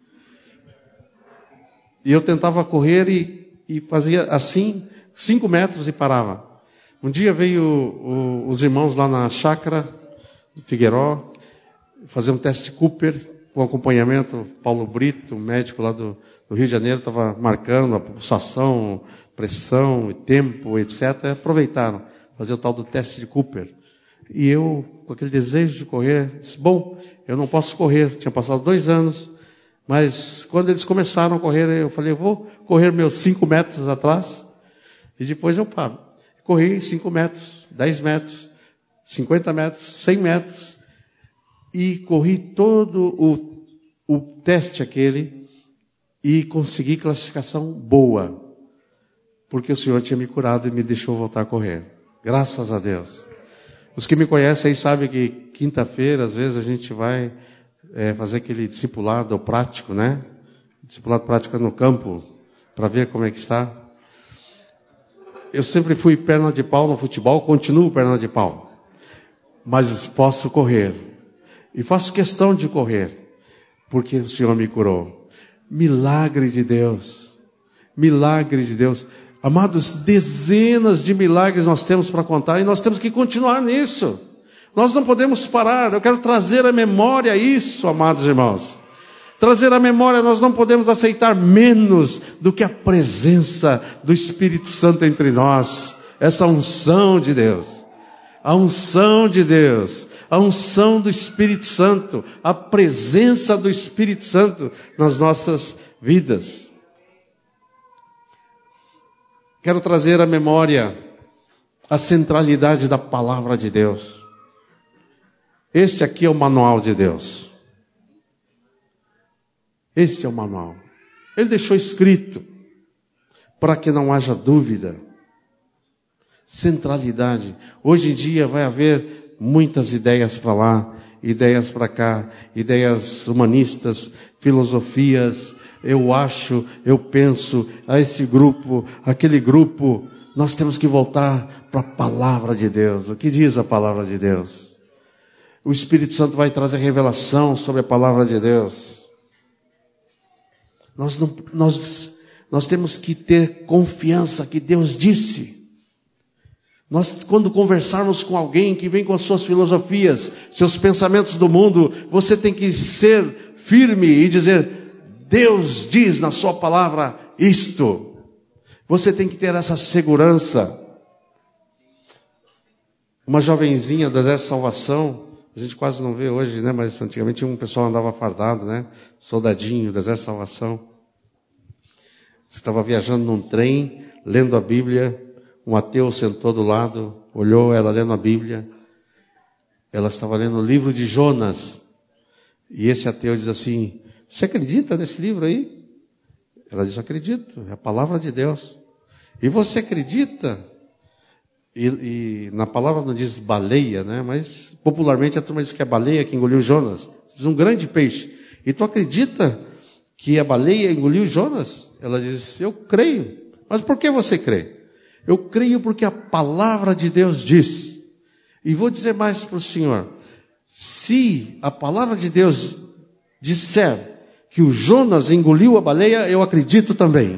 E eu tentava correr e fazia assim, 5 metros e parava. Um dia veio os irmãos lá na chácara do Figueiró fazer um teste Cooper com acompanhamento. Paulo Brito, médico lá do Rio de Janeiro, estava marcando a pulsação, pressão, tempo, etc. Aproveitaram fazer o tal do teste de Cooper. E eu, com aquele desejo de correr, disse, bom, eu não posso correr. Tinha passado 2 anos, mas quando eles começaram a correr, eu falei, eu vou correr meus 5 metros atrás e depois eu paro. Corri 5 metros, 10 metros, 50 metros, 100 metros e corri todo o teste aquele e consegui classificação boa, porque o Senhor tinha me curado e me deixou voltar a correr. Graças a Deus. Os que me conhecem aí sabem que quinta-feira, às vezes, a gente vai fazer aquele discipulado prático, né? Discipulado prático no campo, para ver como é que está. Eu sempre fui perna de pau no futebol, continuo perna de pau. Mas posso correr. E faço questão de correr, porque o Senhor me curou. Milagre de Deus. Milagre de Deus. Amados, dezenas de milagres nós temos para contar e nós temos que continuar nisso. Nós não podemos parar. Eu quero trazer à memória isso, amados irmãos. Trazer à memória, nós não podemos aceitar menos do que a presença do Espírito Santo entre nós. Essa unção de Deus. A unção de Deus. A unção do Espírito Santo. A presença do Espírito Santo nas nossas vidas. Quero trazer à memória a centralidade da palavra de Deus. Este aqui é o manual de Deus. Este é o manual. Ele deixou escrito para que não haja dúvida. Centralidade. Hoje em dia vai haver muitas ideias para lá, ideias para cá, ideias humanistas, filosofias. Eu acho, eu penso, a esse grupo, aquele grupo. Nós temos que voltar para a palavra de Deus. O que diz a palavra de Deus? O Espírito Santo vai trazer revelação sobre a palavra de Deus. Nós temos que ter confiança que Deus disse. Nós, quando conversarmos com alguém que vem com as suas filosofias, seus pensamentos do mundo, você tem que ser firme e dizer, Deus diz na sua palavra isto. Você tem que ter essa segurança. Uma jovenzinha do Exército de Salvação, a gente quase não vê hoje, né? Mas antigamente um pessoal andava fardado, né? Soldadinho do Exército de Salvação. Estava viajando num trem, lendo a Bíblia. Um ateu sentou do lado, olhou ela lendo a Bíblia. Ela estava lendo o livro de Jonas. E esse ateu diz assim, você acredita nesse livro aí? Ela diz, acredito, é a palavra de Deus. E você acredita? E na palavra não diz baleia, né? Mas popularmente a turma diz que é a baleia que engoliu Jonas. Diz um grande peixe. E tu acredita que a baleia engoliu Jonas? Ela diz, eu creio. Mas por que você crê? Eu creio porque a palavra de Deus diz. E vou dizer mais para o senhor. Se a palavra de Deus disser que o Jonas engoliu a baleia, eu acredito também.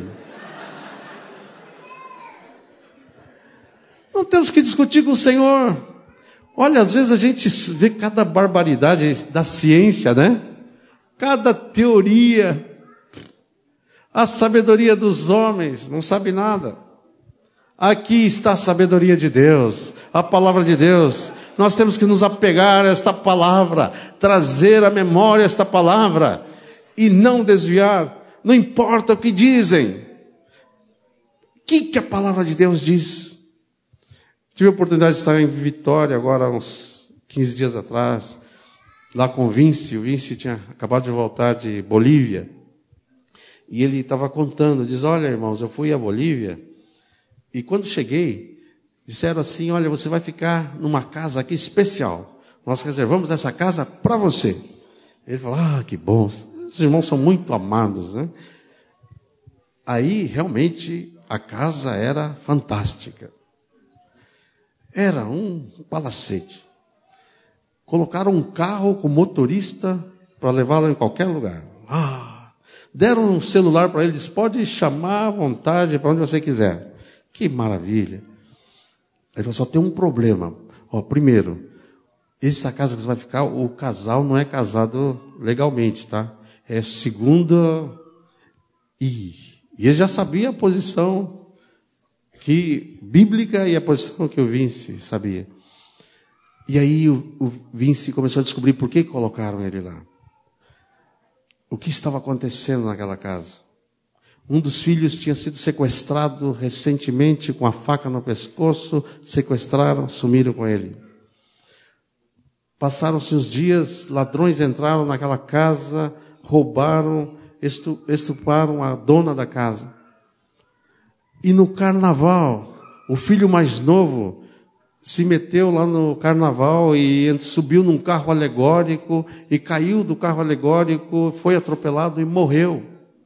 Não temos que discutir com o Senhor. Olha, às vezes a gente vê cada barbaridade da ciência, né? Cada teoria. A sabedoria dos homens, não sabe nada. Aqui está a sabedoria de Deus, a palavra de Deus. Nós temos que nos apegar a esta palavra, trazer à memória esta palavra. E não desviar, não importa o que dizem. O que a palavra de Deus diz? Tive a oportunidade de estar em Vitória agora, uns 15 dias atrás, lá com o Vinci. O Vinci tinha acabado de voltar de Bolívia. E ele estava contando, diz, olha irmãos, eu fui à Bolívia, e quando cheguei, disseram assim: olha, você vai ficar numa casa aqui especial. Nós reservamos essa casa para você. Ele falou: que bom. Os irmãos são muito amados, né? Aí, realmente, a casa era fantástica. Era um palacete. Colocaram um carro com motorista para levá-lo em qualquer lugar. Deram um celular para ele, disse: pode chamar à vontade para onde você quiser. Que maravilha. Ele falou: só tem um problema. Primeiro, essa casa que você vai ficar, o casal não é casado legalmente, tá? É segunda. E ele já sabia a posição bíblica e a posição que o Vince sabia. E aí o Vince começou a descobrir por que colocaram ele lá. O que estava acontecendo naquela casa? Um dos filhos tinha sido sequestrado recentemente com a faca no pescoço, sequestraram, sumiram com ele. Passaram-se os dias, ladrões entraram naquela casa, roubaram, estupraram a dona da casa. E no carnaval, o filho mais novo se meteu lá no carnaval e subiu num carro alegórico e caiu do carro alegórico, foi atropelado e morreu.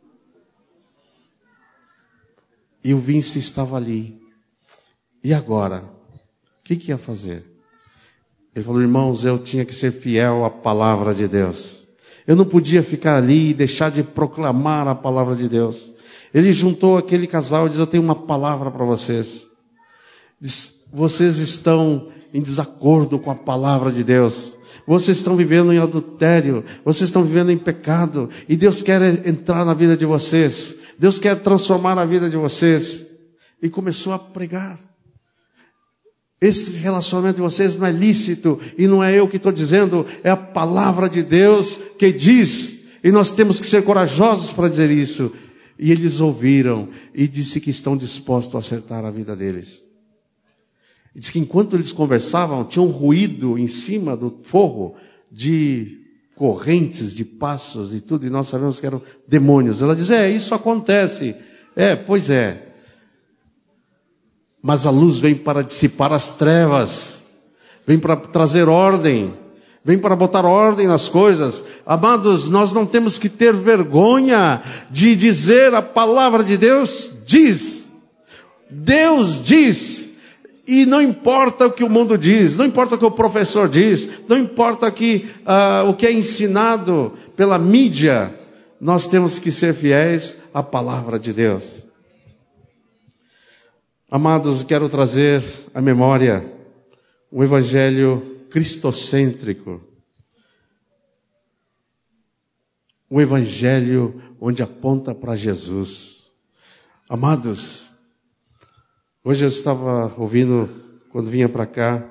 E o Vince estava ali. E agora? O que ia fazer? Ele falou: irmãos, eu tinha que ser fiel à palavra de Deus. Eu não podia ficar ali e deixar de proclamar a palavra de Deus. Ele juntou aquele casal e disse: eu tenho uma palavra para vocês. Diz: vocês estão em desacordo com a palavra de Deus. Vocês estão vivendo em adultério. Vocês estão vivendo em pecado. E Deus quer entrar na vida de vocês. Deus quer transformar a vida de vocês. E começou a pregar. Esse relacionamento de vocês não é lícito. E não é eu que estou dizendo. É a palavra de Deus que diz. E nós temos que ser corajosos para dizer isso. E eles ouviram. E disse que estão dispostos a acertar a vida deles. E diz que enquanto eles conversavam, tinha um ruído em cima do forro de correntes, de passos e tudo, e nós sabemos que eram demônios. Ela diz: isso acontece. Pois é. Mas a luz vem para dissipar as trevas, vem para trazer ordem, vem para botar ordem nas coisas. Amados, nós não temos que ter vergonha de dizer a palavra de Deus diz. Deus diz. E não importa o que o mundo diz, não importa o que o professor diz, não importa o que é ensinado pela mídia, nós temos que ser fiéis à palavra de Deus. Amados, quero trazer à memória um evangelho cristocêntrico. Um evangelho onde aponta para Jesus. Amados, hoje eu estava ouvindo, quando vinha para cá,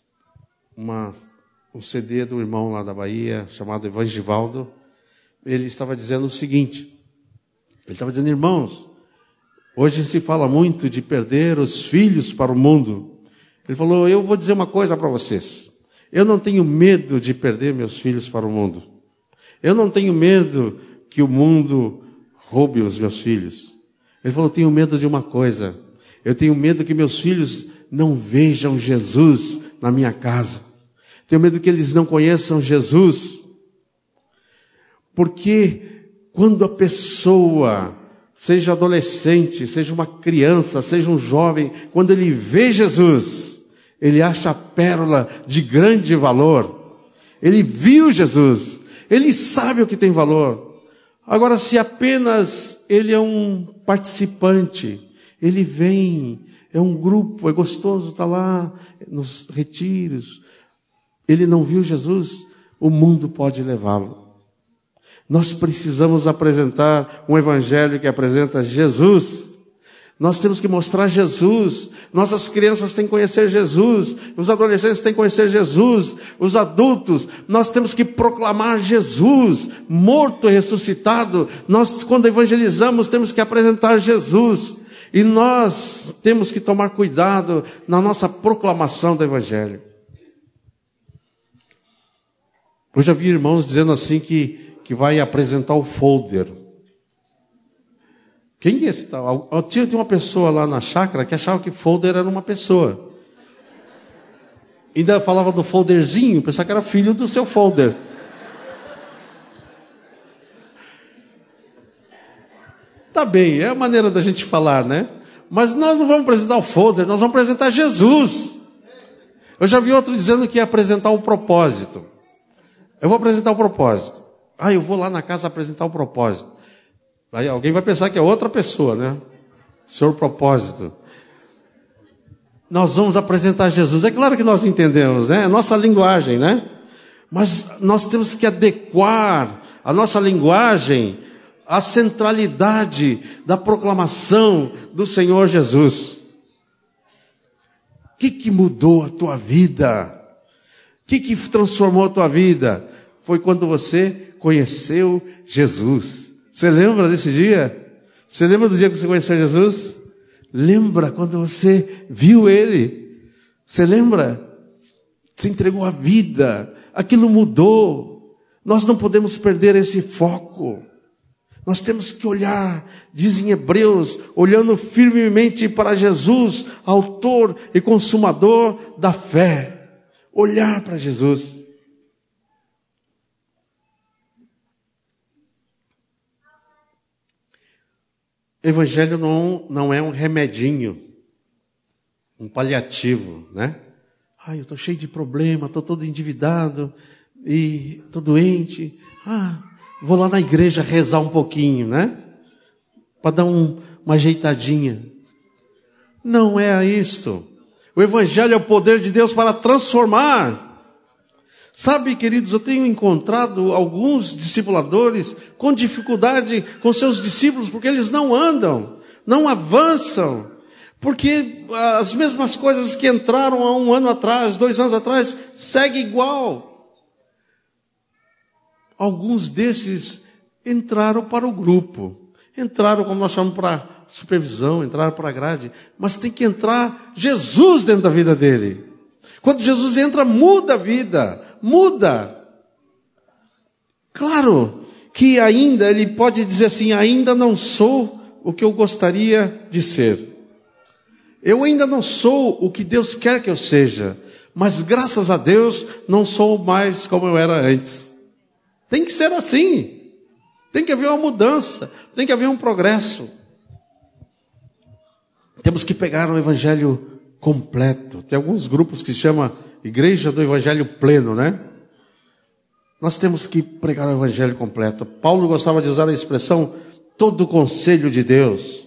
um CD do irmão lá da Bahia, chamado Evangivaldo. Ele estava dizendo o seguinte, ele estava dizendo: irmãos, hoje se fala muito de perder os filhos para o mundo. Ele falou: eu vou dizer uma coisa para vocês. Eu não tenho medo de perder meus filhos para o mundo. Eu não tenho medo que o mundo roube os meus filhos. Ele falou: eu tenho medo de uma coisa. Eu tenho medo que meus filhos não vejam Jesus na minha casa. Tenho medo que eles não conheçam Jesus. Porque quando a pessoa, seja adolescente, seja uma criança, seja um jovem, quando ele vê Jesus, ele acha a pérola de grande valor. Ele viu Jesus. Ele sabe o que tem valor. Agora, se apenas ele é um participante, ele vem, é um grupo, é gostoso estar lá nos retiros, ele não viu Jesus, o mundo pode levá-lo. Nós precisamos apresentar um evangelho que apresenta Jesus. Nós temos que mostrar Jesus. Nossas crianças têm que conhecer Jesus. Os adolescentes têm que conhecer Jesus. Os adultos, nós temos que proclamar Jesus, morto e ressuscitado. Nós, quando evangelizamos, temos que apresentar Jesus. E nós temos que tomar cuidado na nossa proclamação do evangelho. Eu já vi irmãos dizendo assim que vai apresentar o folder. Quem é esse tal? Tinha uma pessoa lá na chácara que achava que folder era uma pessoa. Ainda falava do folderzinho, pensava que era filho do seu folder. Tá bem, é a maneira da gente falar, né? Mas nós não vamos apresentar o folder, nós vamos apresentar Jesus. Eu já vi outro dizendo que ia apresentar o propósito. Eu vou apresentar o propósito. Eu vou lá na casa apresentar o propósito. Aí alguém vai pensar que é outra pessoa, né? Senhor propósito. Nós vamos apresentar Jesus. É claro que nós entendemos, né? É a nossa linguagem, né? Mas nós temos que adequar a nossa linguagem à centralidade da proclamação do Senhor Jesus. O que mudou a tua vida? O que transformou a tua vida? Foi quando você conheceu Jesus. Você lembra desse dia? Você lembra do dia que você conheceu Jesus? Lembra quando você viu Ele? Você lembra? Você entregou a vida. Aquilo mudou. Nós não podemos perder esse foco. Nós temos que olhar, diz em Hebreus, olhando firmemente para Jesus, autor e consumador da fé. Olhar para Jesus. Evangelho não é um remedinho, um paliativo, né? Eu estou cheio de problema, estou todo endividado e estou doente. Vou lá na igreja rezar um pouquinho, né? Para dar uma ajeitadinha. Não é isto. O Evangelho é o poder de Deus para transformar. Sabe, queridos, eu tenho encontrado alguns discipuladores com dificuldade com seus discípulos, porque eles não andam, não avançam, porque as mesmas coisas que entraram há 1 ano atrás, 2 anos atrás, segue igual. Alguns desses entraram para o grupo, entraram, como nós chamamos, para supervisão, entraram para a grade, mas tem que entrar Jesus dentro da vida dele. Quando Jesus entra, muda a vida, muda. Claro que ainda, ele pode dizer assim, ainda não sou o que eu gostaria de ser. Eu ainda não sou o que Deus quer que eu seja, mas graças a Deus não sou mais como eu era antes. Tem que ser assim. Tem que haver uma mudança, tem que haver um progresso. Temos que pegar o Evangelho completo. Tem alguns grupos que se chama Igreja do Evangelho Pleno, né? Nós temos que pregar o Evangelho completo. Paulo gostava de usar a expressão todo o conselho de Deus.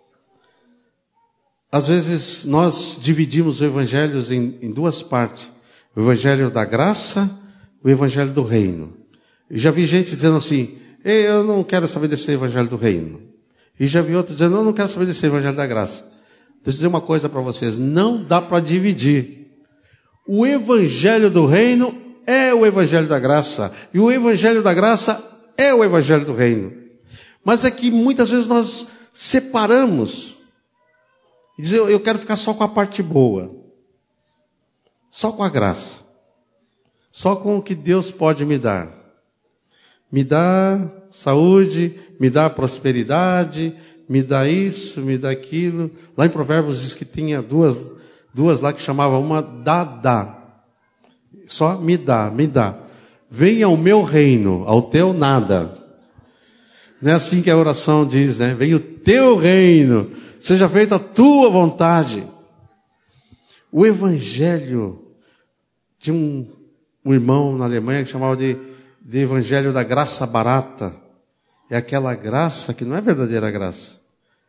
Às vezes nós dividimos o Evangelho em 2 partes. O Evangelho da graça, o Evangelho do reino. E já vi gente dizendo assim, eu não quero saber desse Evangelho do reino. E já vi outro dizendo, eu não quero saber desse Evangelho da graça. Deixa eu dizer uma coisa para vocês, não dá para dividir. O Evangelho do reino é o Evangelho da graça. E o Evangelho da graça é o Evangelho do reino. Mas é que muitas vezes nós separamos. E dizemos, eu quero ficar só com a parte boa. Só com a graça. Só com o que Deus pode me dar. Me dá saúde, me dá prosperidade, me dá isso, me dá aquilo. Lá em Provérbios diz que tinha duas lá que chamava uma dá. Só me dá. Venha ao meu reino, ao teu nada. Não é assim que a oração diz, né? Venha o teu reino, seja feita a tua vontade. O Evangelho, tinha um irmão na Alemanha que chamava de Evangelho da graça barata. É aquela graça que não é verdadeira graça.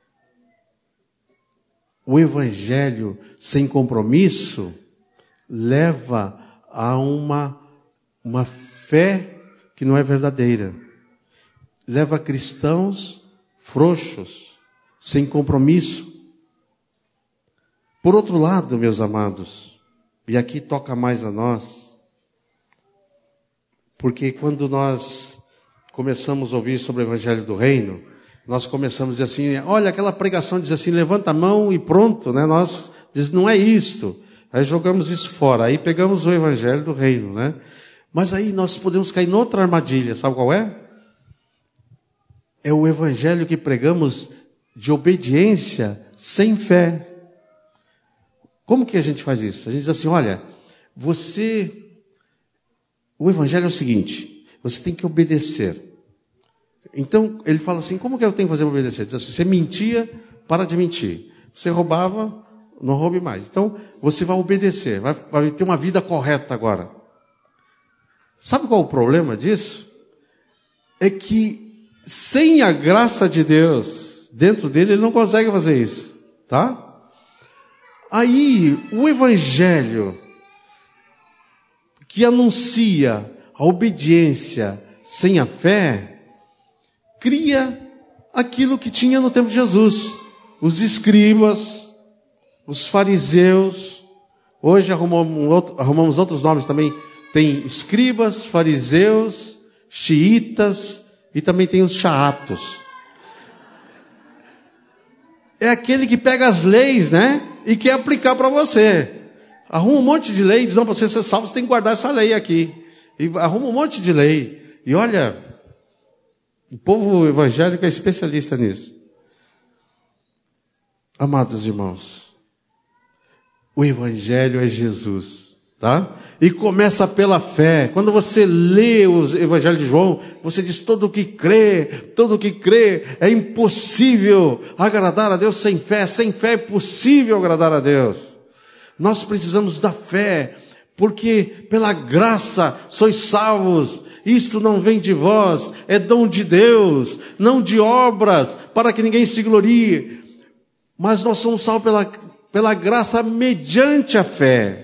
O Evangelho sem compromisso leva a uma fé que não é verdadeira. Leva cristãos frouxos, sem compromisso. Por outro lado, meus amados, e aqui toca mais a nós, porque quando nós começamos a ouvir sobre o Evangelho do Reino, nós começamos a dizer assim, olha, aquela pregação diz assim, levanta a mão e pronto, né? Nós diz, não é isto. Aí jogamos isso fora, aí pegamos o Evangelho do Reino, né? Mas aí nós podemos cair noutra armadilha, sabe qual é? É o Evangelho que pregamos de obediência sem fé. Como que a gente faz isso? A gente diz assim, olha, o evangelho é o seguinte, você tem que obedecer. Então, ele fala assim, como que eu tenho que fazer para obedecer? Diz assim, você mentia, para de mentir. Você roubava, não roube mais. Então, você vai obedecer, vai ter uma vida correta agora. Sabe qual é o problema disso? É que, sem a graça de Deus dentro dele, ele não consegue fazer isso, tá? Aí, o evangelho que anuncia a obediência sem a fé, cria aquilo que tinha no tempo de Jesus. Os escribas, os fariseus, hoje arrumamos outros nomes também. Tem escribas, fariseus, xiitas e também tem os chatos. É aquele que pega as leis, né? E quer aplicar para você. Arruma um monte de lei, diz, não, para você ser salvo, você tem que guardar essa lei aqui. E arruma um monte de lei. E olha, o povo evangélico é especialista nisso. Amados irmãos, o evangelho é Jesus, tá? E começa pela fé. Quando você lê o evangelho de João, você diz, todo que crê é impossível agradar a Deus sem fé é possível agradar a Deus. Nós precisamos da fé, porque pela graça sois salvos. Isto não vem de vós, é dom de Deus, não de obras, para que ninguém se glorie. Mas nós somos salvos pela graça mediante a fé.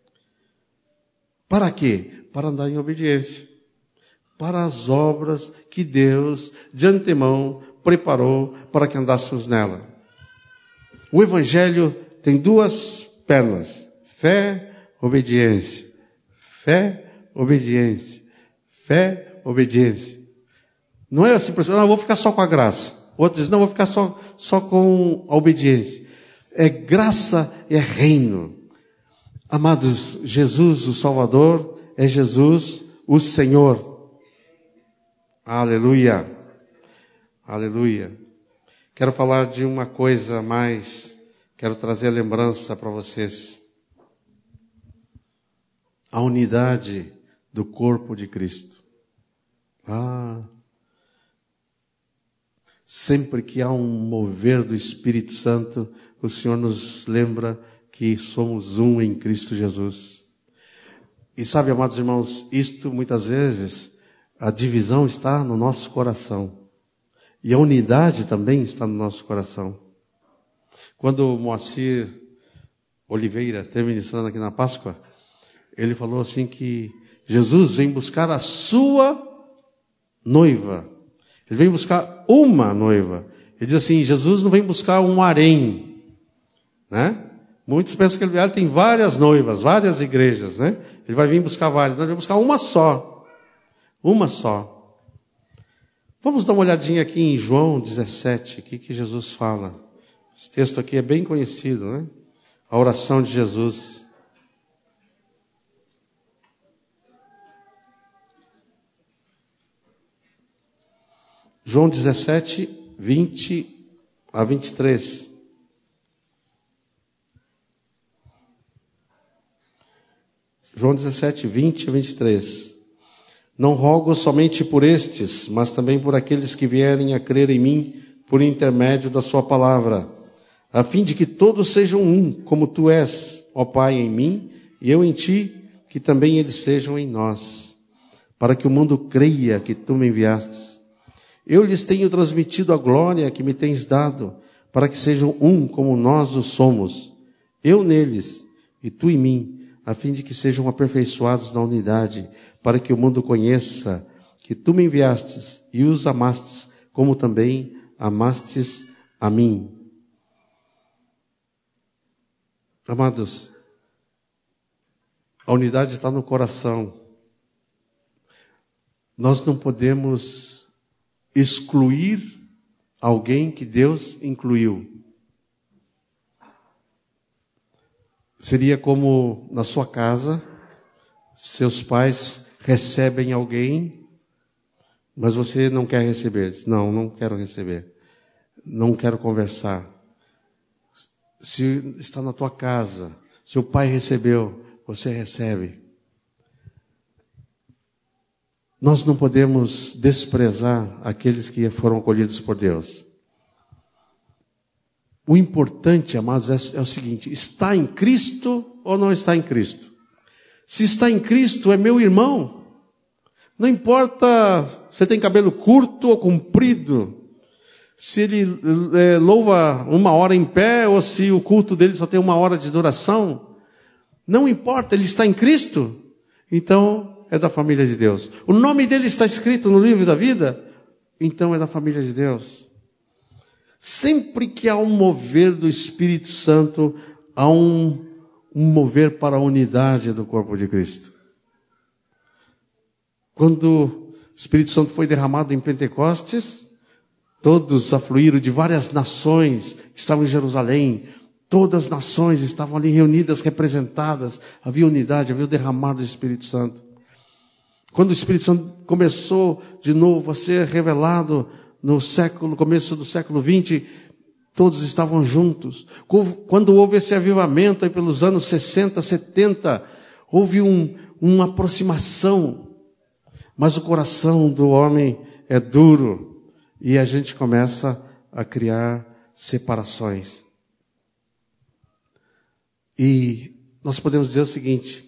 Para quê? Para andar em obediência. Para as obras que Deus, de antemão, preparou para que andássemos nela. O Evangelho tem duas pernas. Fé, obediência. Fé, obediência. Fé, obediência. Não é assim, pessoal, eu vou ficar só com a graça. Outro diz, não, eu vou ficar só com a obediência. É graça e é reino. Amados, Jesus, o Salvador, é Jesus, o Senhor. Aleluia. Aleluia. Quero falar de uma coisa mais, quero trazer a lembrança para vocês. A unidade do corpo de Cristo. Sempre que há um mover do Espírito Santo, o Senhor nos lembra que somos um em Cristo Jesus. E sabe, amados irmãos, isto muitas vezes, a divisão está no nosso coração. E a unidade também está no nosso coração. Quando o Moacir Oliveira esteve ministrando aqui na Páscoa, ele falou assim que Jesus vem buscar a sua noiva. Ele vem buscar uma noiva. Ele diz assim, Jesus não vem buscar um harém, né? Muitos pensam que ele tem várias noivas, várias igrejas, né? Ele vai vir buscar várias, não, ele vai buscar uma só. Uma só. Vamos dar uma olhadinha aqui em João 17, o que Jesus fala. Esse texto aqui é bem conhecido, né? A oração de Jesus. João 17, 20 a 23. João 17, 20 a 23. Não rogo somente por estes, mas também por aqueles que vierem a crer em mim por intermédio da sua palavra, a fim de que todos sejam um, como tu és, ó Pai, em mim, e eu em ti, que também eles sejam em nós, para que o mundo creia que tu me enviastes. Eu lhes tenho transmitido a glória que me tens dado, para que sejam um como nós o somos, eu neles e tu em mim, a fim de que sejam aperfeiçoados na unidade, para que o mundo conheça que tu me enviastes e os amastes, como também amastes a mim. Amados, a unidade está no coração. Nós não podemos excluir alguém que Deus incluiu. Seria como na sua casa, seus pais recebem alguém, mas você não quer receber. Diz, não quero receber. Não quero conversar. Se está na tua casa, seu pai recebeu, você recebe. Nós não podemos desprezar aqueles que foram acolhidos por Deus. O importante, amados, é o seguinte: está em Cristo ou não está em Cristo? Se está em Cristo, é meu irmão. Não importa se tem cabelo curto ou comprido, se ele louva 1 hora em pé ou se o culto dele só tem 1 hora de duração. Não importa, ele está em Cristo, então é da família de Deus. O nome dele está escrito no livro da vida, então é da família de Deus. Sempre que há um mover do Espírito Santo, há um mover para a unidade do corpo de Cristo. Quando o Espírito Santo foi derramado em Pentecostes, todos afluíram de várias nações que estavam em Jerusalém. Todas as nações estavam ali reunidas, representadas. Havia unidade, havia o derramado do Espírito Santo. Quando o Espírito Santo começou de novo a ser revelado no começo do século 20, todos estavam juntos. Quando houve esse avivamento aí pelos anos 60, 70, houve uma aproximação. Mas o coração do homem é duro e a gente começa a criar separações. E nós podemos dizer o seguinte: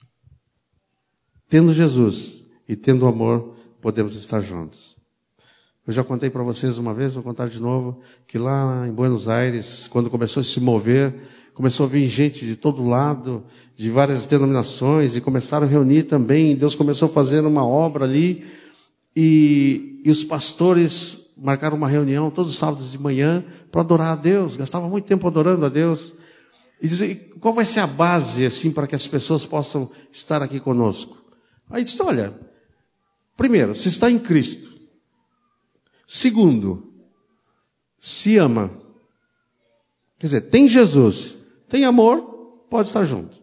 tendo Jesus e tendo amor, podemos estar juntos. Eu já contei para vocês uma vez, vou contar de novo, que lá em Buenos Aires, quando começou a se mover, começou a vir gente de todo lado, de várias denominações, e começaram a reunir também. Deus começou a fazer uma obra ali, e os pastores marcaram uma reunião todos os sábados de manhã para adorar a Deus. Gastavam muito tempo adorando a Deus. E diziam: qual vai ser a base assim para que as pessoas possam estar aqui conosco? Aí disse: olha, primeiro, se está em Cristo. Segundo, se ama. Quer dizer, tem Jesus, tem amor, pode estar junto.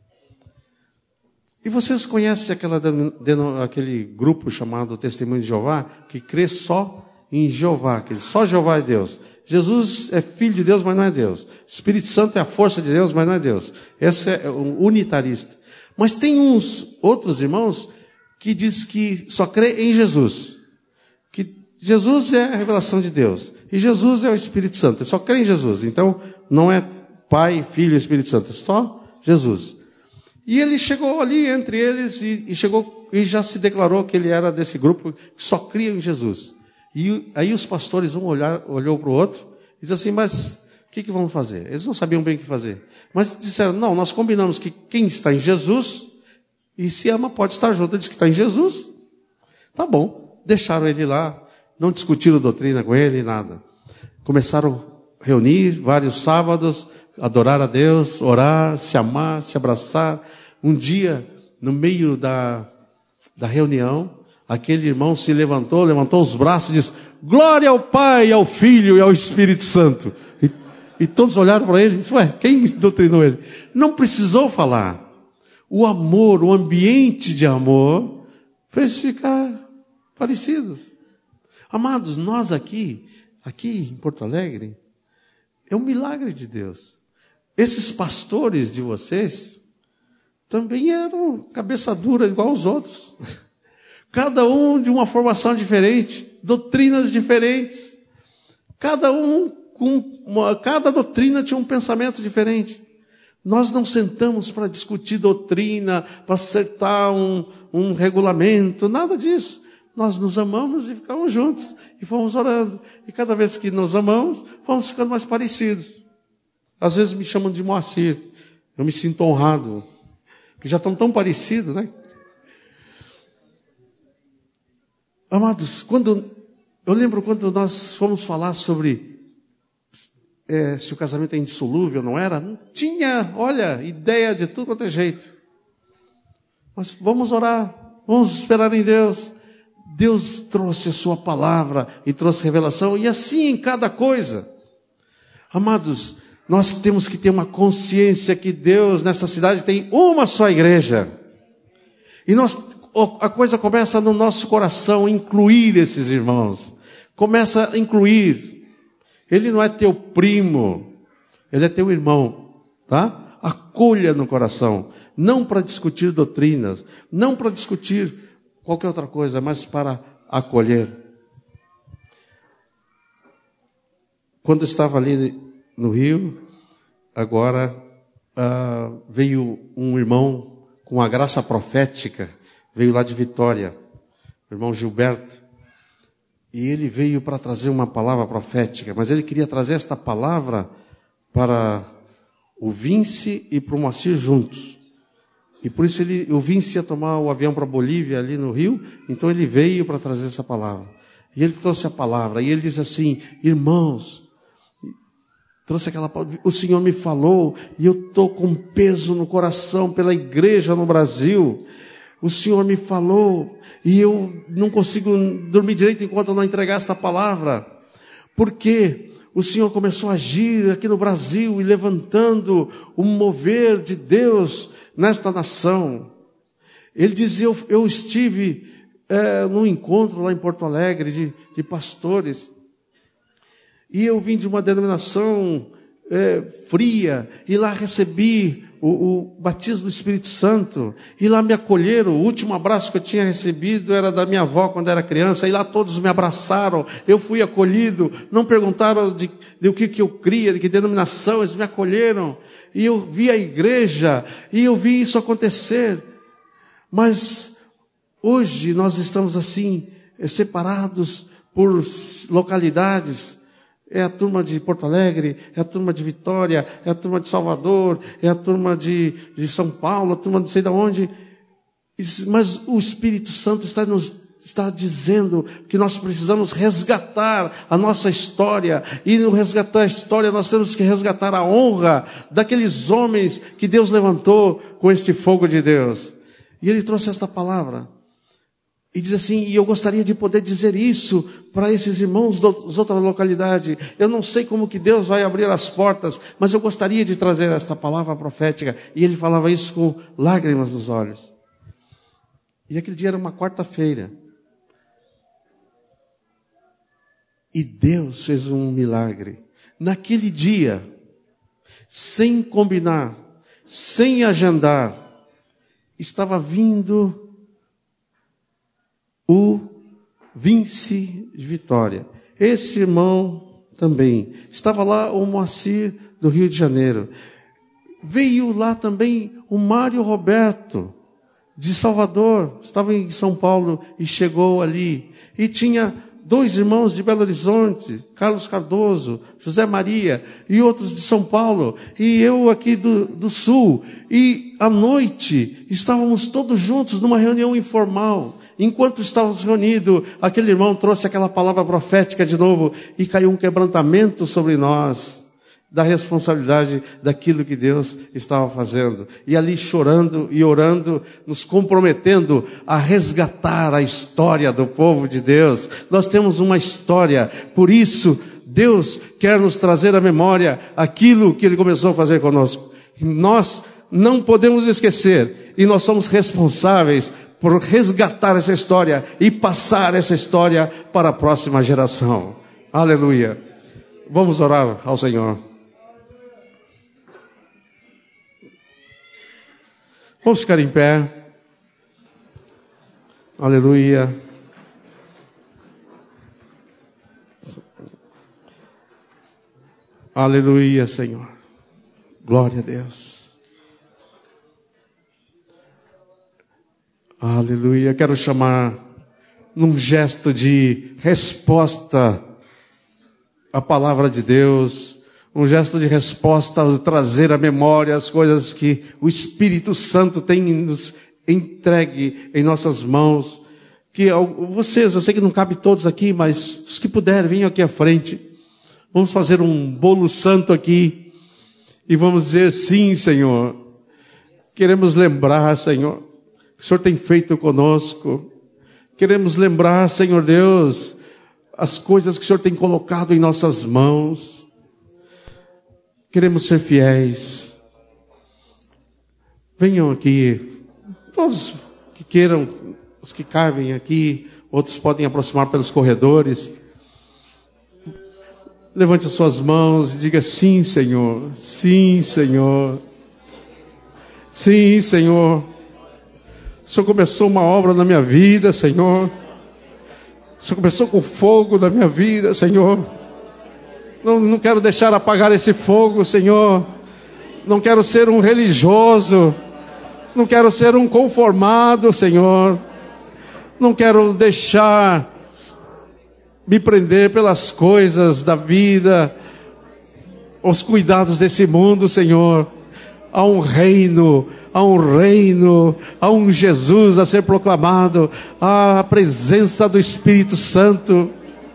E vocês conhecem aquele grupo chamado Testemunho de Jeová, que crê só em Jeová, que só Jeová é Deus. Jesus é filho de Deus, mas não é Deus. O Espírito Santo é a força de Deus, mas não é Deus. Esse é um unitarista. Mas tem uns outros irmãos que diz que só crê em Jesus. Que Jesus é a revelação de Deus. E Jesus é o Espírito Santo. Ele só crê em Jesus. Então, não é Pai, Filho e Espírito Santo. É só Jesus. E ele chegou ali entre eles e já se declarou que ele era desse grupo que só cria em Jesus. E aí os pastores, olhou para o outro e disse assim: mas o que vamos fazer? Eles não sabiam bem o que fazer. Mas disseram: não, nós combinamos que quem está em Jesus e se ama pode estar junto. Ele disse que está em Jesus. Tá bom. Deixaram ele lá. Não discutiram doutrina com ele, nada. Começaram a reunir vários sábados, adorar a Deus, orar, se amar, se abraçar. Um dia, no meio da reunião, aquele irmão se levantou os braços e disse: glória ao Pai, ao Filho e ao Espírito Santo. E todos olharam para ele e disseram: ué, quem doutrinou ele? Não precisou falar. O amor, o ambiente de amor, fez ficar parecidos. Amados, nós aqui em Porto Alegre, é um milagre de Deus. Esses pastores de vocês também eram cabeça dura igual os outros. Cada um de uma formação diferente, doutrinas diferentes. Cada doutrina tinha um pensamento diferente. Nós não sentamos para discutir doutrina, para acertar um regulamento, nada disso. Nós nos amamos e ficamos juntos. E fomos orando. E cada vez que nos amamos, fomos ficando mais parecidos. Às vezes me chamam de Moacir. Eu me sinto honrado. Que já estão tão parecidos, né? Amados, eu lembro quando nós fomos falar sobre se o casamento é indissolúvel, não era? Não tinha, ideia de tudo quanto é jeito. Mas vamos orar. Vamos esperar em Deus. Deus trouxe a sua palavra e trouxe revelação, e assim em cada coisa. Amados, nós temos que ter uma consciência que Deus nessa cidade tem uma só igreja. E a coisa começa no nosso coração, incluir esses irmãos. Começa a incluir. Ele não é teu primo, ele é teu irmão, tá? acolha no coração, não para discutir doutrinas, não para discutir qualquer outra coisa, mas para acolher. Quando eu estava ali no Rio, agora veio um irmão com a graça profética, veio lá de Vitória, o irmão Gilberto, e ele veio para trazer uma palavra profética, mas ele queria trazer esta palavra para o Vince e para o Moacir juntos. E por isso o Vince ia tomar o avião para a Bolívia, ali no Rio, então ele veio para trazer essa palavra. E ele trouxe a palavra, e ele diz assim: irmãos, trouxe aquela palavra, o Senhor me falou, e eu estou com peso no coração pela igreja no Brasil. O Senhor me falou, e eu não consigo dormir direito enquanto eu não entregar esta palavra. Porque o Senhor começou a agir aqui no Brasil e levantando um mover de Deus nesta nação. Ele dizia: eu estive num encontro lá em Porto Alegre de pastores, e eu vim de uma denominação fria, e lá recebi o batismo do Espírito Santo, e lá me acolheram. O último abraço que eu tinha recebido era da minha avó quando era criança, e lá todos me abraçaram, eu fui acolhido, não perguntaram de o que eu cria, de que denominação, eles me acolheram, e eu vi a igreja, e eu vi isso acontecer. Mas hoje nós estamos assim, separados por localidades. É a turma de Porto Alegre, é a turma de Vitória, é a turma de Salvador, é a turma de São Paulo, a turma não sei de onde. Mas o Espírito Santo está dizendo que nós precisamos resgatar a nossa história. E no resgatar a história, nós temos que resgatar a honra daqueles homens que Deus levantou com este fogo de Deus. E ele trouxe esta palavra. E diz assim: e eu gostaria de poder dizer isso para esses irmãos das outras localidades. Eu não sei como que Deus vai abrir as portas, mas eu gostaria de trazer esta palavra profética. E ele falava isso com lágrimas nos olhos. E aquele dia era uma quarta-feira. E Deus fez um milagre. Naquele dia, sem combinar, sem agendar, estava vindo o Vince de Vitória. Esse irmão também. Estava lá o Moacir do Rio de Janeiro. Veio lá também o Mário Roberto de Salvador. Estava em São Paulo e chegou ali. E tinha 2 irmãos de Belo Horizonte, Carlos Cardoso, José Maria, e outros de São Paulo, e eu aqui do Sul. E à noite estávamos todos juntos numa reunião informal. Enquanto estávamos reunidos, aquele irmão trouxe aquela palavra profética de novo, e caiu um quebrantamento sobre nós, da responsabilidade daquilo que Deus estava fazendo. E ali chorando e orando, nos comprometendo a resgatar a história do povo de Deus. Nós temos uma história, por isso Deus quer nos trazer à memória aquilo que Ele começou a fazer conosco. Nós não podemos esquecer, e nós somos responsáveis por resgatar essa história e passar essa história para a próxima geração. Aleluia. Vamos orar ao Senhor. Vamos ficar em pé. Aleluia. Aleluia, Senhor. Glória a Deus. Aleluia. Quero chamar num gesto de resposta à palavra de Deus, um gesto de resposta ao trazer à memória as coisas que o Espírito Santo tem nos entregue em nossas mãos. Que vocês, eu sei que não cabe todos aqui, mas os que puderem, venham aqui à frente. Vamos fazer um bolo santo aqui e vamos dizer: sim, Senhor. Queremos lembrar, Senhor, o Senhor tem feito conosco. Queremos lembrar, Senhor Deus, as coisas que o Senhor tem colocado em nossas mãos. Queremos ser fiéis. Venham aqui, todos que queiram, os que cabem aqui, outros podem aproximar pelos corredores. Levante as suas mãos e diga: sim, Senhor, sim, Senhor. Sim, Senhor. O Senhor começou uma obra na minha vida, Senhor. O Senhor começou com fogo na minha vida, Senhor. Não quero deixar apagar esse fogo, Senhor. Não quero ser um religioso. Não quero ser um conformado, Senhor. Não quero deixar me prender pelas coisas da vida, os cuidados desse mundo, Senhor. Há um reino, há um Jesus a ser proclamado, há a presença do Espírito Santo.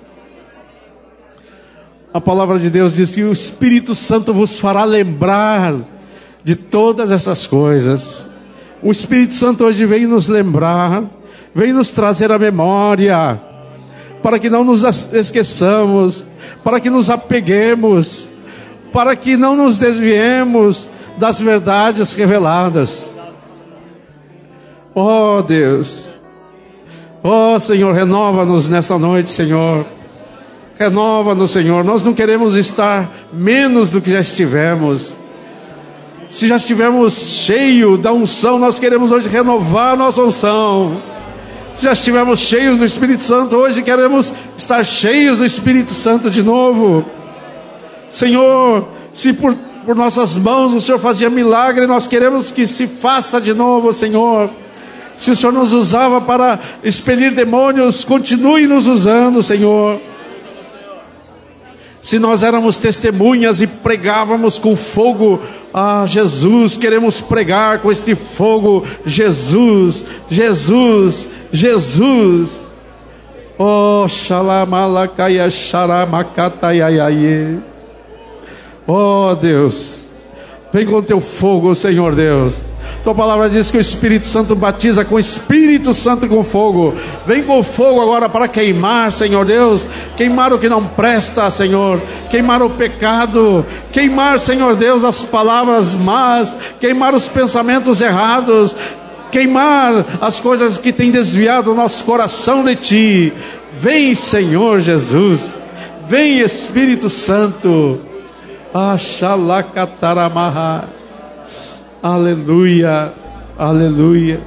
A palavra de Deus diz que o Espírito Santo vos fará lembrar de todas essas coisas. O Espírito Santo hoje vem nos lembrar, vem nos trazer a memória, para que não nos esqueçamos, para que nos apeguemos, para que não nos desviemos das verdades reveladas. Oh Deus, oh Senhor, renova-nos nesta noite, Senhor. Renova-nos, Senhor. Nós não queremos estar menos do que já estivemos. Se já estivemos cheios da unção, nós queremos hoje renovar a nossa unção. Se já estivemos cheios do Espírito Santo, hoje queremos estar cheios do Espírito Santo de novo. Senhor, se por nossas mãos o Senhor fazia milagre, nós queremos que se faça de novo, Senhor. Se o Senhor nos usava para expelir demônios, continue nos usando, Senhor. Se nós éramos testemunhas e pregávamos com fogo a Jesus, queremos pregar com este fogo Jesus, Jesus, Jesus. Oh, xalamalacaya xaramacataiaiaie. Oh Deus, vem com teu fogo, Senhor Deus. Tua palavra diz que o Espírito Santo batiza com o Espírito Santo e com fogo. Vem com fogo agora para queimar, Senhor Deus. Queimar o que não presta, Senhor. Queimar o pecado. Queimar, Senhor Deus, as palavras más. Queimar os pensamentos errados. Queimar as coisas que têm desviado o nosso coração de Ti. Vem, Senhor Jesus. Vem, Espírito Santo. Axalakataramaha. Aleluia, aleluia.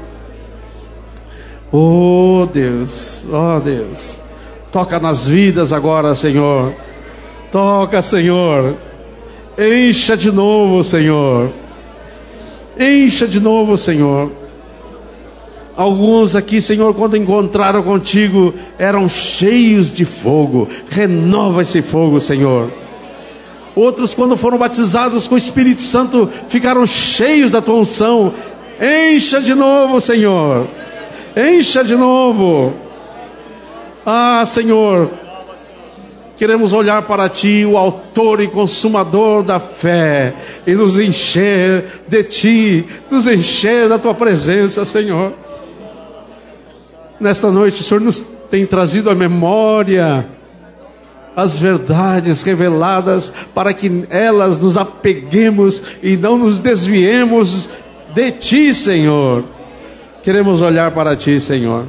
Oh Deus, toca nas vidas agora, Senhor. Toca, Senhor. Encha de novo, Senhor. Encha de novo, Senhor. Alguns aqui, Senhor, quando encontraram contigo, eram cheios de fogo. Renova esse fogo, Senhor. Outros, quando foram batizados com o Espírito Santo, ficaram cheios da tua unção. Encha de novo, Senhor. Encha de novo. Ah, Senhor, queremos olhar para Ti, o autor e consumador da fé, e nos encher de Ti, nos encher da Tua presença, Senhor. Nesta noite, o Senhor nos tem trazido à memória as verdades reveladas, para que elas nos apeguemos e não nos desviemos de Ti, Senhor. Queremos olhar para Ti, Senhor.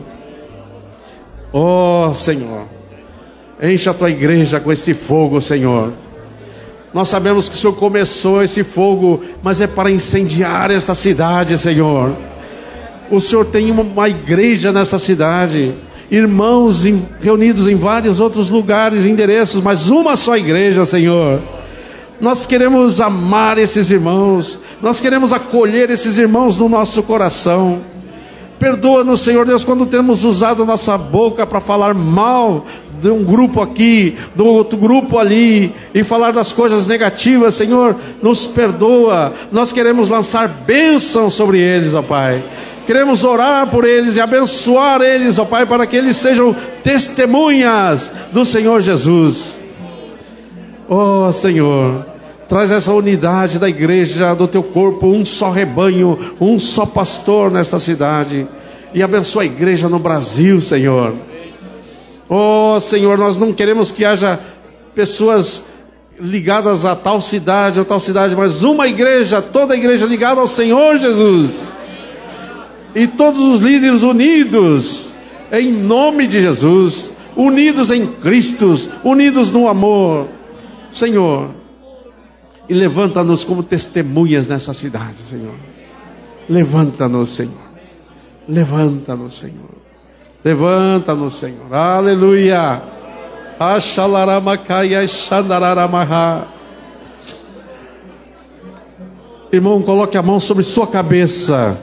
Oh, Senhor, encha a Tua igreja com este fogo, Senhor. Nós sabemos que o Senhor começou esse fogo, mas é para incendiar esta cidade, Senhor. O Senhor tem uma igreja nesta cidade, irmãos reunidos em vários outros lugares, endereços, mas uma só igreja, Senhor. Nós queremos amar esses irmãos, nós queremos acolher esses irmãos no nosso coração. Perdoa-nos, Senhor Deus, quando temos usado nossa boca para falar mal de um grupo aqui, do outro grupo ali, e falar das coisas negativas. Senhor, nos perdoa. Nós queremos lançar bênção sobre eles, ó Pai. Queremos orar por eles e abençoar eles, ó Pai, para que eles sejam testemunhas do Senhor Jesus. Oh, Senhor, traz essa unidade da igreja, do Teu corpo, um só rebanho, um só pastor nesta cidade. E abençoa a igreja no Brasil, Senhor. Oh, Senhor, nós não queremos que haja pessoas ligadas a tal cidade ou tal cidade, mas uma igreja, toda a igreja ligada ao Senhor Jesus. E todos os líderes unidos em nome de Jesus, unidos em Cristo, unidos no amor, Senhor. E levanta-nos como testemunhas nessa cidade, Senhor. Levanta-nos, Senhor. Levanta-nos, Senhor. Levanta-nos, Senhor. Aleluia. Irmão, coloque a mão sobre sua cabeça.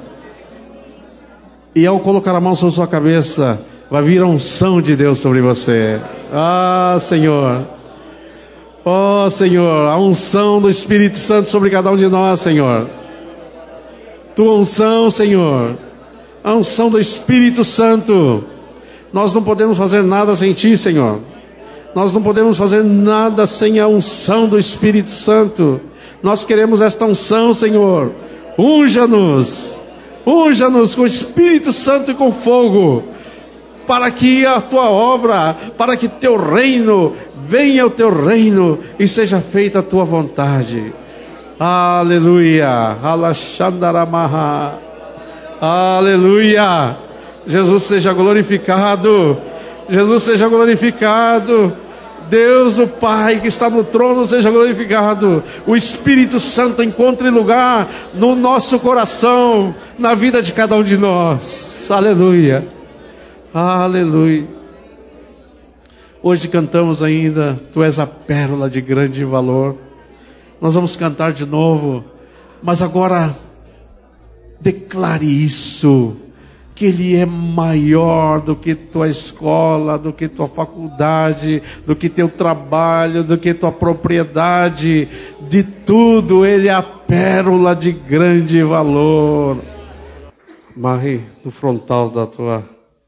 E ao colocar a mão sobre sua cabeça, vai vir a unção de Deus sobre você. Ah, Senhor. Oh, Senhor, a unção do Espírito Santo sobre cada um de nós, Senhor. Tua unção, Senhor. A unção do Espírito Santo. Nós não podemos fazer nada sem Ti, Senhor. Nós não podemos fazer nada sem a unção do Espírito Santo. Nós queremos esta unção, Senhor. Unja-nos. Unja-nos com o Espírito Santo e com fogo, para que a Tua obra, para que Teu reino, venha o Teu reino e seja feita a Tua vontade. Aleluia. Alashandaramaha. Aleluia. Jesus seja glorificado. Jesus seja glorificado. Deus, o Pai que está no trono, seja glorificado. O Espírito Santo encontre lugar no nosso coração, na vida de cada um de nós. Aleluia. Aleluia. Hoje cantamos ainda, Tu és a pérola de grande valor. Nós vamos cantar de novo, mas agora declare isso, que Ele é maior do que tua escola, do que tua faculdade, do que teu trabalho, do que tua propriedade, de tudo Ele é a pérola de grande valor. Marre no frontal da tua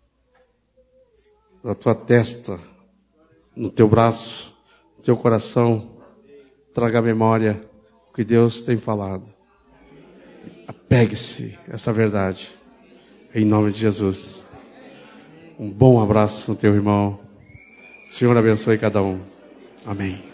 testa, no teu braço, no teu coração, traga à memória o que Deus tem falado. Apegue-se a essa verdade. Em nome de Jesus. Um bom abraço no teu irmão. O Senhor abençoe cada um. Amém.